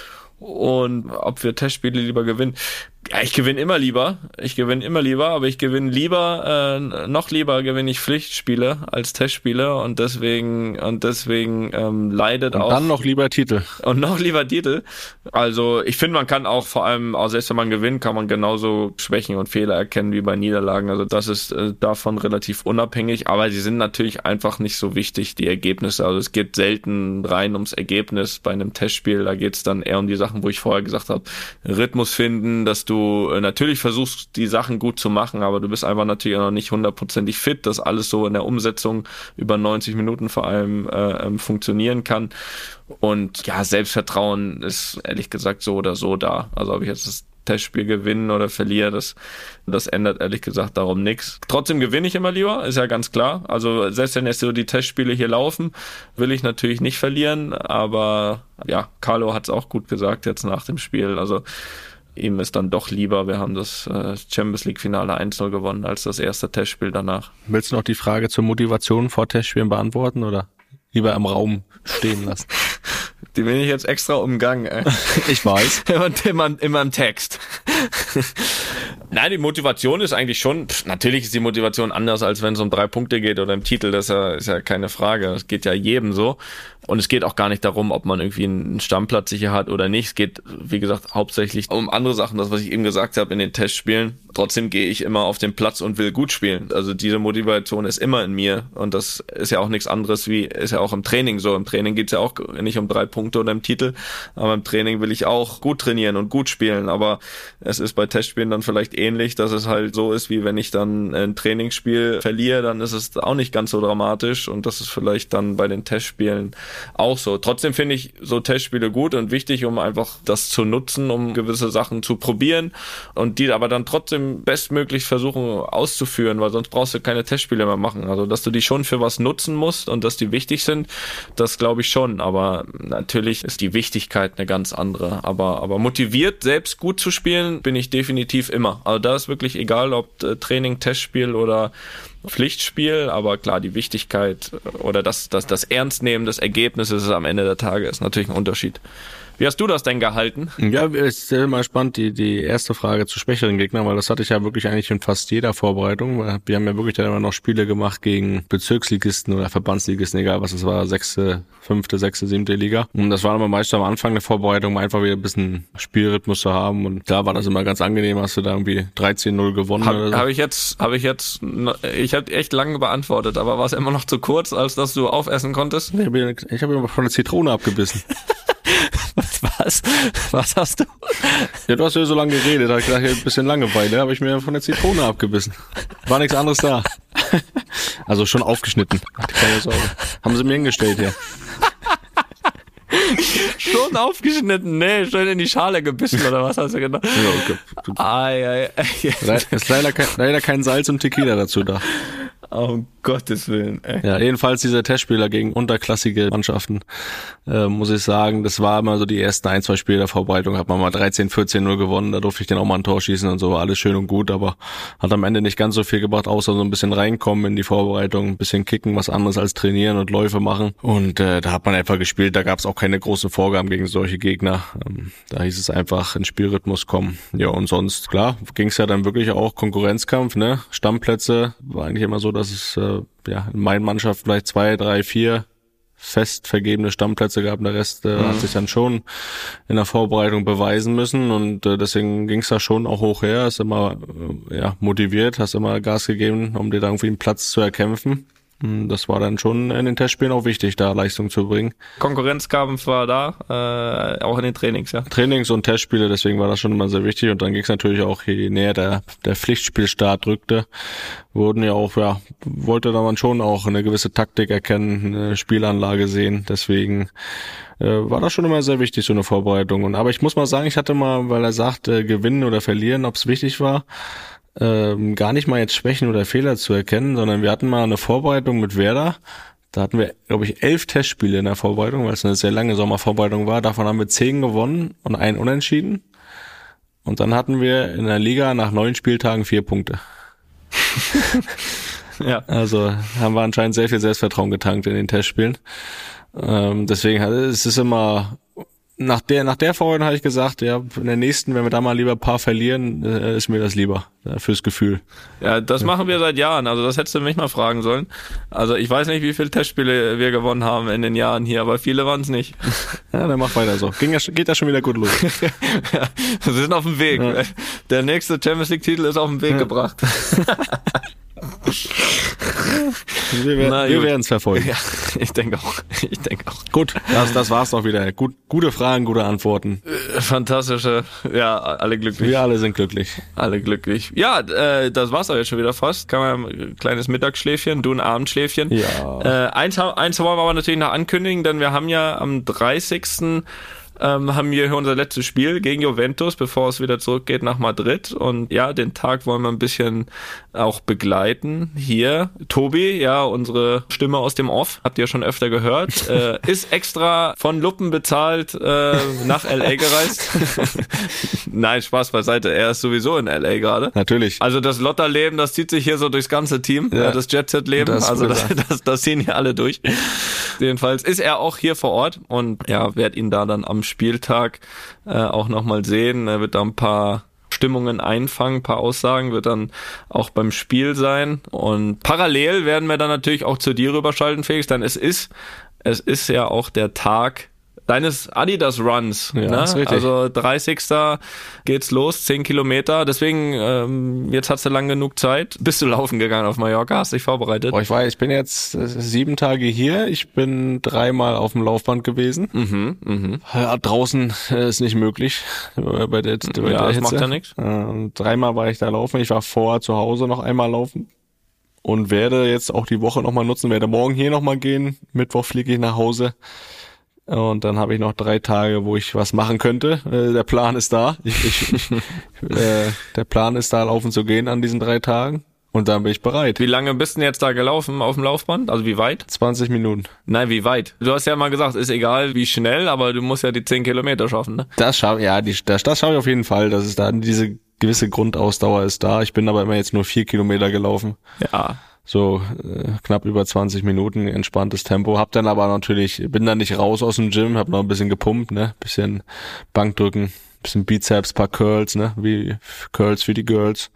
Und ob wir Testspiele lieber gewinnen, ja, ich gewinne immer lieber, ich gewinne immer lieber, aber ich gewinne lieber, äh, noch lieber gewinne ich Pflichtspiele als Testspiele und deswegen, und deswegen ähm, leidet und auch. Und dann noch lieber Titel. Und noch lieber Titel. Also ich finde, man kann auch vor allem, auch selbst wenn man gewinnt, kann man genauso Schwächen und Fehler erkennen wie bei Niederlagen. Also das ist äh, davon relativ unabhängig, aber sie sind natürlich einfach nicht so wichtig, die Ergebnisse. Also es geht selten rein ums Ergebnis bei einem Testspiel, da geht es dann eher um die Sachen, wo ich vorher gesagt habe, Rhythmus finden, dass du Du natürlich versuchst, die Sachen gut zu machen, aber du bist einfach natürlich auch noch nicht hundertprozentig fit, dass alles so in der Umsetzung über neunzig Minuten vor allem äh, funktionieren kann. Und ja, Selbstvertrauen ist ehrlich gesagt so oder so da. Also ob ich jetzt das Testspiel gewinnen oder verliere, das, das ändert ehrlich gesagt darum nichts. Trotzdem gewinne ich immer lieber, ist ja ganz klar. Also selbst wenn jetzt so die Testspiele hier laufen, will ich natürlich nicht verlieren, aber ja, Carlo hat es auch gut gesagt jetzt nach dem Spiel. Also ihm ist dann doch lieber, wir haben das äh, Champions League Finale eins null gewonnen, als das erste Testspiel danach. Willst du noch die Frage zur Motivation vor Testspielen beantworten oder lieber im Raum stehen lassen? Die bin ich jetzt extra umgangen. Ey. Ich weiß. Und immer, immer im Text. Nein, die Motivation ist eigentlich schon, pff, natürlich ist die Motivation anders, als wenn es um drei Punkte geht oder im Titel, das ist ja, ist ja keine Frage. Das geht ja jedem so. Und es geht auch gar nicht darum, ob man irgendwie einen Stammplatz sicher hat oder nicht. Es geht, wie gesagt, hauptsächlich um andere Sachen, das, was ich eben gesagt habe in den Testspielen. Trotzdem gehe ich immer auf den Platz und will gut spielen. Also diese Motivation ist immer in mir. Und das ist ja auch nichts anderes wie, ist ja auch im Training so. Im Training geht's ja auch nicht um drei Punkte oder im Titel. Aber im Training will ich auch gut trainieren und gut spielen. Aber es ist bei Testspielen dann vielleicht ähnlich, dass es halt so ist, wie wenn ich dann ein Trainingsspiel verliere, dann ist es auch nicht ganz so dramatisch. Und das ist vielleicht dann bei den Testspielen auch so. Trotzdem finde ich so Testspiele gut und wichtig, um einfach das zu nutzen, um gewisse Sachen zu probieren und die aber dann trotzdem bestmöglich versuchen auszuführen, weil sonst brauchst du keine Testspiele mehr machen. Also, dass du die schon für was nutzen musst und dass die wichtig sind, das glaube ich schon. Aber natürlich ist die Wichtigkeit eine ganz andere. Aber, aber motiviert, selbst gut zu spielen, bin ich definitiv immer. Also da ist wirklich egal, ob Training, Testspiel oder Pflichtspiel, aber klar, die Wichtigkeit oder das, das, das Ernstnehmen des Ergebnisses am Ende der Tage ist natürlich ein Unterschied. Wie hast du das denn gehalten? Ja, es ist immer spannend, die, die erste Frage zu schwächeren Gegnern, weil das hatte ich ja wirklich eigentlich in fast jeder Vorbereitung. Wir haben ja wirklich dann immer noch Spiele gemacht gegen Bezirksligisten oder Verbandsligisten, egal was es war, sechste, fünfte, sechste, siebte Liga. Und das war immer meist am Anfang der Vorbereitung, um einfach wieder ein bisschen Spielrhythmus zu haben. Und da war das immer ganz angenehm, hast du da irgendwie dreizehn null gewonnen. Hab, oder so. Habe ich jetzt, habe ich jetzt, ich habe echt lange beantwortet, aber war es immer noch zu kurz, als dass du aufessen konntest? Ich habe ich hab immer von der Zitrone abgebissen. Was? Was hast du? Ja, du hast ja so lange geredet, da hab ich gedacht, ich hab ein bisschen Langeweile, habe ich mir von der Zitrone abgebissen. War nichts anderes da. Also schon aufgeschnitten. Keine Sorge. Haben sie mir hingestellt hier. Schon aufgeschnitten? Nee, schön in die Schale gebissen, oder was hast du gedacht? Ja, okay. Ai, ai, ai. Ist leider kein, leider kein Salz und Tequila dazu da. Um Gottes Willen, ey. Ja, jedenfalls dieser Testspieler gegen unterklassige Mannschaften, äh, muss ich sagen, das war immer so die ersten ein, zwei Spiele der Vorbereitung, hat man mal dreizehn, vierzehn null gewonnen, da durfte ich dann auch mal ein Tor schießen und so, war alles schön und gut, aber hat am Ende nicht ganz so viel gebracht, außer so ein bisschen reinkommen in die Vorbereitung, ein bisschen kicken, was anderes als trainieren und Läufe machen. Und äh, da hat man einfach gespielt, da gab es auch keine großen Vorgaben gegen solche Gegner. Ähm, da hieß es einfach in Spielrhythmus kommen. Ja, und sonst, klar, ging es ja dann wirklich auch Konkurrenzkampf, ne? Stammplätze, war eigentlich immer so, dass es äh, ja in meinen Mannschaft vielleicht zwei, drei, vier fest vergebene Stammplätze gab. Der Rest äh, mhm. hat sich dann schon in der Vorbereitung beweisen müssen und äh, deswegen ging es da schon auch hoch her. Hast immer äh, ja motiviert, hast immer Gas gegeben, um dir da irgendwie einen Platz zu erkämpfen. Das war dann schon in den Testspielen auch wichtig, da Leistung zu bringen. Konkurrenzkampf war da, äh, auch in den Trainings, ja. Trainings und Testspiele, deswegen war das schon immer sehr wichtig. Und dann ging es natürlich auch, je näher der, der Pflichtspielstart rückte, wurden ja auch, ja, wollte da man schon auch eine gewisse Taktik erkennen, eine Spielanlage sehen. Deswegen äh, war das schon immer sehr wichtig, so eine Vorbereitung. Und aber ich muss mal sagen, ich hatte mal, weil er sagt, äh, gewinnen oder verlieren, ob es wichtig war, Ähm, gar nicht mal jetzt Schwächen oder Fehler zu erkennen, sondern wir hatten mal eine Vorbereitung mit Werder. Da hatten wir, glaube ich, elf Testspiele in der Vorbereitung, weil es eine sehr lange Sommervorbereitung war. Davon haben wir zehn gewonnen und einen unentschieden. Und dann hatten wir in der Liga nach neun Spieltagen vier Punkte. Ja. Also haben wir anscheinend sehr viel Selbstvertrauen getankt in den Testspielen. Ähm, deswegen es ist immer... Nach der nach der Vorbereitung habe ich gesagt, ja, in der nächsten, wenn wir da mal lieber ein paar verlieren, äh, ist mir das lieber, äh, fürs Gefühl. Ja, das machen wir seit Jahren, also das hättest du mich mal fragen sollen. Also ich weiß nicht, wie viele Testspiele wir gewonnen haben in den Jahren hier, aber viele waren es nicht. Ja, dann mach weiter so. Ging ja, geht ja schon wieder gut los. Ja, wir sind auf dem Weg. Ja. Der nächste Champions League Titel ist auf den Weg ja. gebracht. Wir, wir werden es verfolgen. Ja, ich denke auch. Ich denke auch. Gut, das, das war's doch wieder. Gut, gute Fragen, gute Antworten. Fantastische. Ja, alle glücklich. Wir alle sind glücklich. Alle glücklich. Ja, äh, das war's auch jetzt schon wieder fast. Kann man ein kleines Mittagsschläfchen, du ein Abendschläfchen. Ja. Äh, eins, eins wollen wir aber natürlich noch ankündigen, denn wir haben ja am dreißigsten Ähm, haben wir hier unser letztes Spiel gegen Juventus, bevor es wieder zurückgeht nach Madrid. Und ja, den Tag wollen wir ein bisschen auch begleiten. Hier, Tobi, ja, unsere Stimme aus dem Off, habt ihr schon öfter gehört, äh, ist extra von Luppen bezahlt äh, nach L A gereist. Nein, Spaß beiseite, er ist sowieso in L A gerade. Natürlich. Also das Lotterleben, das zieht sich hier so durchs ganze Team, ja. das Jet-Set-Leben, das also das, das, das ziehen hier alle durch. Jedenfalls ist er auch hier vor Ort und ja, werd ihn da dann am Spieltag äh, auch nochmal sehen. Er wird da ein paar Stimmungen einfangen, ein paar Aussagen, wird dann auch beim Spiel sein. Und parallel werden wir dann natürlich auch zu dir rüberschalten, Felix, denn es ist, es ist ja auch der Tag deines Adidas-Runs, ja, ne? Ist richtig. Also dreißigsten geht's los, zehn Kilometer. Deswegen, ähm, jetzt hast du lang genug Zeit. Bist du laufen gegangen auf Mallorca? Hast dich vorbereitet? Boah, ich war, ich bin jetzt äh, sieben Tage hier. Ich bin dreimal auf dem Laufband gewesen. Mhm, mhm. Ja, draußen äh, ist nicht möglich äh, bei der, bei Ja, der das Hitze. macht ja nichts. Äh, dreimal war ich da laufen. Ich war vorher zu Hause noch einmal laufen und werde jetzt auch die Woche nochmal nutzen. Werde morgen hier nochmal gehen. Mittwoch fliege ich nach Hause. Und dann habe ich noch drei Tage, wo ich was machen könnte. Äh, der Plan ist da. Ich, ich, ich, äh, der Plan ist da, laufen zu gehen an diesen drei Tagen. Und dann bin ich bereit. Wie lange bist du denn jetzt da gelaufen auf dem Laufband? Also wie weit? zwanzig Minuten. Nein, wie weit? Du hast ja mal gesagt, ist egal wie schnell, aber du musst ja die zehn Kilometer schaffen, ne? Das schaffe ja, die, das, das schaffe ich auf jeden Fall. Das ist da, diese gewisse Grundausdauer ist da. Ich bin aber immer jetzt nur vier Kilometer gelaufen. Ja. So äh, knapp über zwanzig Minuten, entspanntes Tempo. Hab dann aber natürlich, bin dann nicht raus aus dem Gym, hab noch ein bisschen gepumpt, ne, bisschen Bankdrücken, bisschen Bizeps, paar Curls, ne, wie Curls für die Girls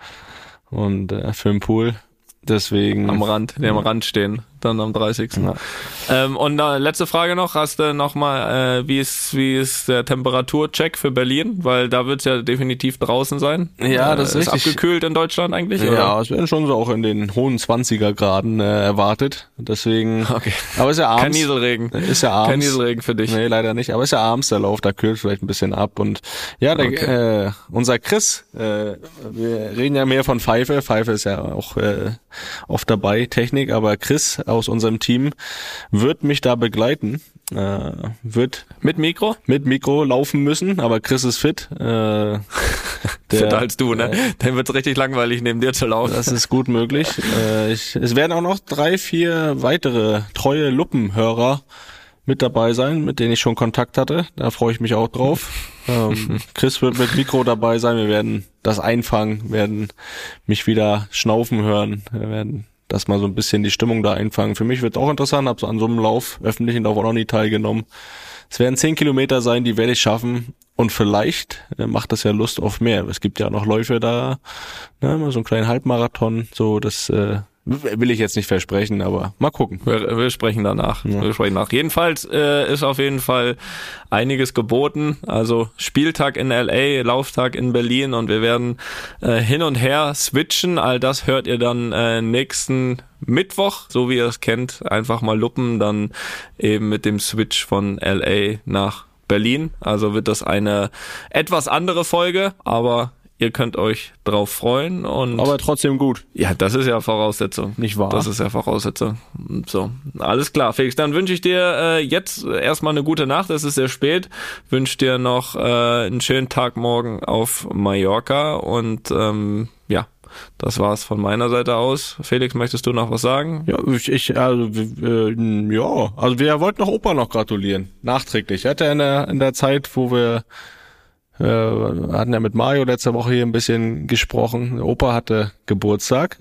und äh, für den Pool. Deswegen Am Rand, die am Rand stehen, dann am dreißigsten Ja. Ähm, und äh, letzte Frage noch, hast du noch mal, äh, wie ist wie ist der Temperaturcheck für Berlin? Weil da wird's ja definitiv draußen sein. Ja, das äh, ist ist richtig. abgekühlt in Deutschland eigentlich? Ja, Oder? es werden schon so auch in den hohen zwanziger Graden äh, erwartet. Deswegen, Okay. aber ist ja abends. Kein Nieselregen. Ist ja abends. Kein Nieselregen für dich. Nee, leider nicht. Aber ist ja abends der Lauf, da kühlt vielleicht ein bisschen ab. Und ja, der, Okay. äh, unser Chris, äh, wir reden ja mehr von Pfeife. Pfeife ist ja auch äh, oft dabei, Technik. Aber Chris aus unserem Team wird mich da begleiten. Äh, wird Mit Mikro? mit Mikro laufen müssen, aber Chris ist fit. Äh, der, Fitter als du, ne? Äh, Dann wird's richtig langweilig, neben dir zu laufen. Das ist gut möglich. Äh, ich, es werden auch noch drei, vier weitere treue Luppenhörer mit dabei sein, mit denen ich schon Kontakt hatte. Da freue ich mich auch drauf. ähm, Chris wird mit Mikro dabei sein. Wir werden das einfangen, werden mich wieder schnaufen hören. Wir werden das mal so ein bisschen die Stimmung da einfangen. Für mich wird es auch interessant. Hab so an so einem Lauf, öffentlichen Lauf auch noch nie teilgenommen. Es werden zehn Kilometer sein, die werde ich schaffen. Und vielleicht äh, macht das ja Lust auf mehr. Es gibt ja noch Läufe da, ne, so einen kleinen Halbmarathon. So, das äh, will ich jetzt nicht versprechen, aber mal gucken. Wir, wir sprechen danach. Ja. Wir sprechen nach. Jedenfalls äh, ist auf jeden Fall einiges geboten. Also Spieltag in L A, Lauftag in Berlin und wir werden äh, hin und her switchen. All das hört ihr dann äh, nächsten Mittwoch, so wie ihr es kennt. Einfach mal luppen, dann eben mit dem Switch von L A nach Berlin. Also wird das eine etwas andere Folge, aber ihr könnt euch drauf freuen und Aber trotzdem gut. ja, das ist ja Voraussetzung. Nicht wahr? Das ist ja Voraussetzung. So, alles klar, Felix. Dann wünsche ich dir äh, jetzt erstmal eine gute Nacht. Es ist sehr spät. Wünsche dir noch äh, einen schönen Tag morgen auf Mallorca und ähm, ja, das war's von meiner Seite aus. Felix, möchtest du noch was sagen? Ja, ich, ich also äh, ja, also wir wollten noch Opa noch gratulieren, nachträglich. Er hatte in der in der Zeit, wo wir äh, hatten ja mit Mario letzte Woche hier ein bisschen gesprochen. Opa hatte Geburtstag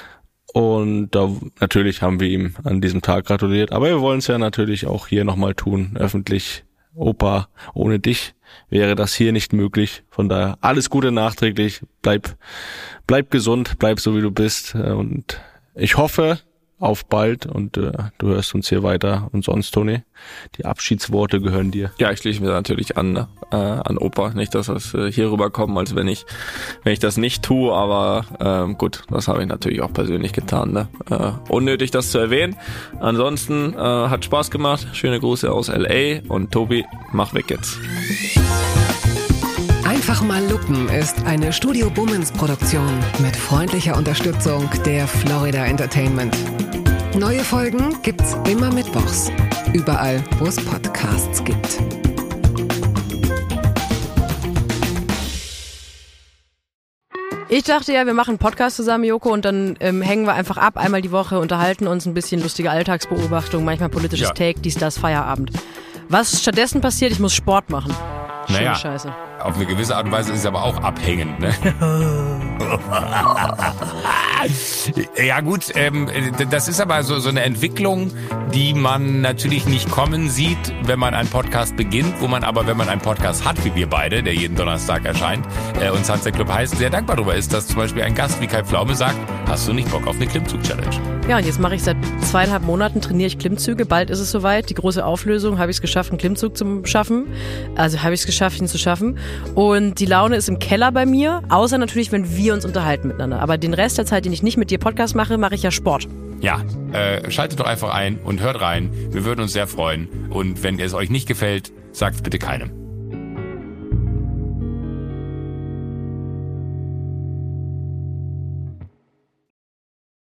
und da natürlich haben wir ihm an diesem Tag gratuliert. Aber wir wollen es ja natürlich auch hier nochmal tun, öffentlich. Opa, ohne dich wäre das hier nicht möglich. Von daher alles Gute nachträglich. Bleib, bleib gesund, bleib so wie du bist. Und ich hoffe auf bald und äh, du hörst uns hier weiter. Und sonst, Toni, die Abschiedsworte gehören dir. Ja, ich schließe mir natürlich an, ne? äh, an Opa. Nicht, dass das äh, hier rüberkommt, als wenn ich, wenn ich das nicht tue, aber ähm, gut, das habe ich natürlich auch persönlich getan. Ne? Äh, unnötig, das zu erwähnen. Ansonsten äh, hat Spaß gemacht. Schöne Grüße aus L A und Tobi, mach weg jetzt. Einfach mal lupen ist eine Studio Bummens Produktion mit freundlicher Unterstützung der Florida Entertainment. Neue Folgen gibt's immer mittwochs. Überall, wo es Podcasts gibt. Ich dachte ja, wir machen einen Podcast zusammen, Joko, und dann ähm, hängen wir einfach ab, einmal die Woche, unterhalten uns ein bisschen lustige Alltagsbeobachtung, manchmal politisches Ja. Take, dies, das, Feierabend. Was stattdessen passiert, ich muss Sport machen. Schöne Naja. Scheiße. Auf eine gewisse Art und Weise ist es aber auch abhängend, ne? Ja gut, ähm, das ist aber so, so eine Entwicklung, die man natürlich nicht kommen sieht, wenn man einen Podcast beginnt, wo man aber, wenn man einen Podcast hat, wie wir beide, der jeden Donnerstag erscheint, äh, und Sunset Club heißt, sehr dankbar darüber ist, dass zum Beispiel ein Gast wie Kai Pflaume sagt, hast du nicht Bock auf eine Klimmzug-Challenge? Ja, und jetzt mache ich seit zweieinhalb Monaten, trainiere ich Klimmzüge, bald ist es soweit, die große Auflösung, habe ich es geschafft, einen Klimmzug zu schaffen, also habe ich es geschafft, ihn zu schaffen und die Laune ist im Keller bei mir, außer natürlich, wenn wir uns unterhalten miteinander, aber den Rest der Zeit, den ich nicht mit dir Podcast mache, mache ich ja Sport. Ja, äh, schaltet doch einfach ein und hört rein, wir würden uns sehr freuen und wenn es euch nicht gefällt, sagt bitte keinem.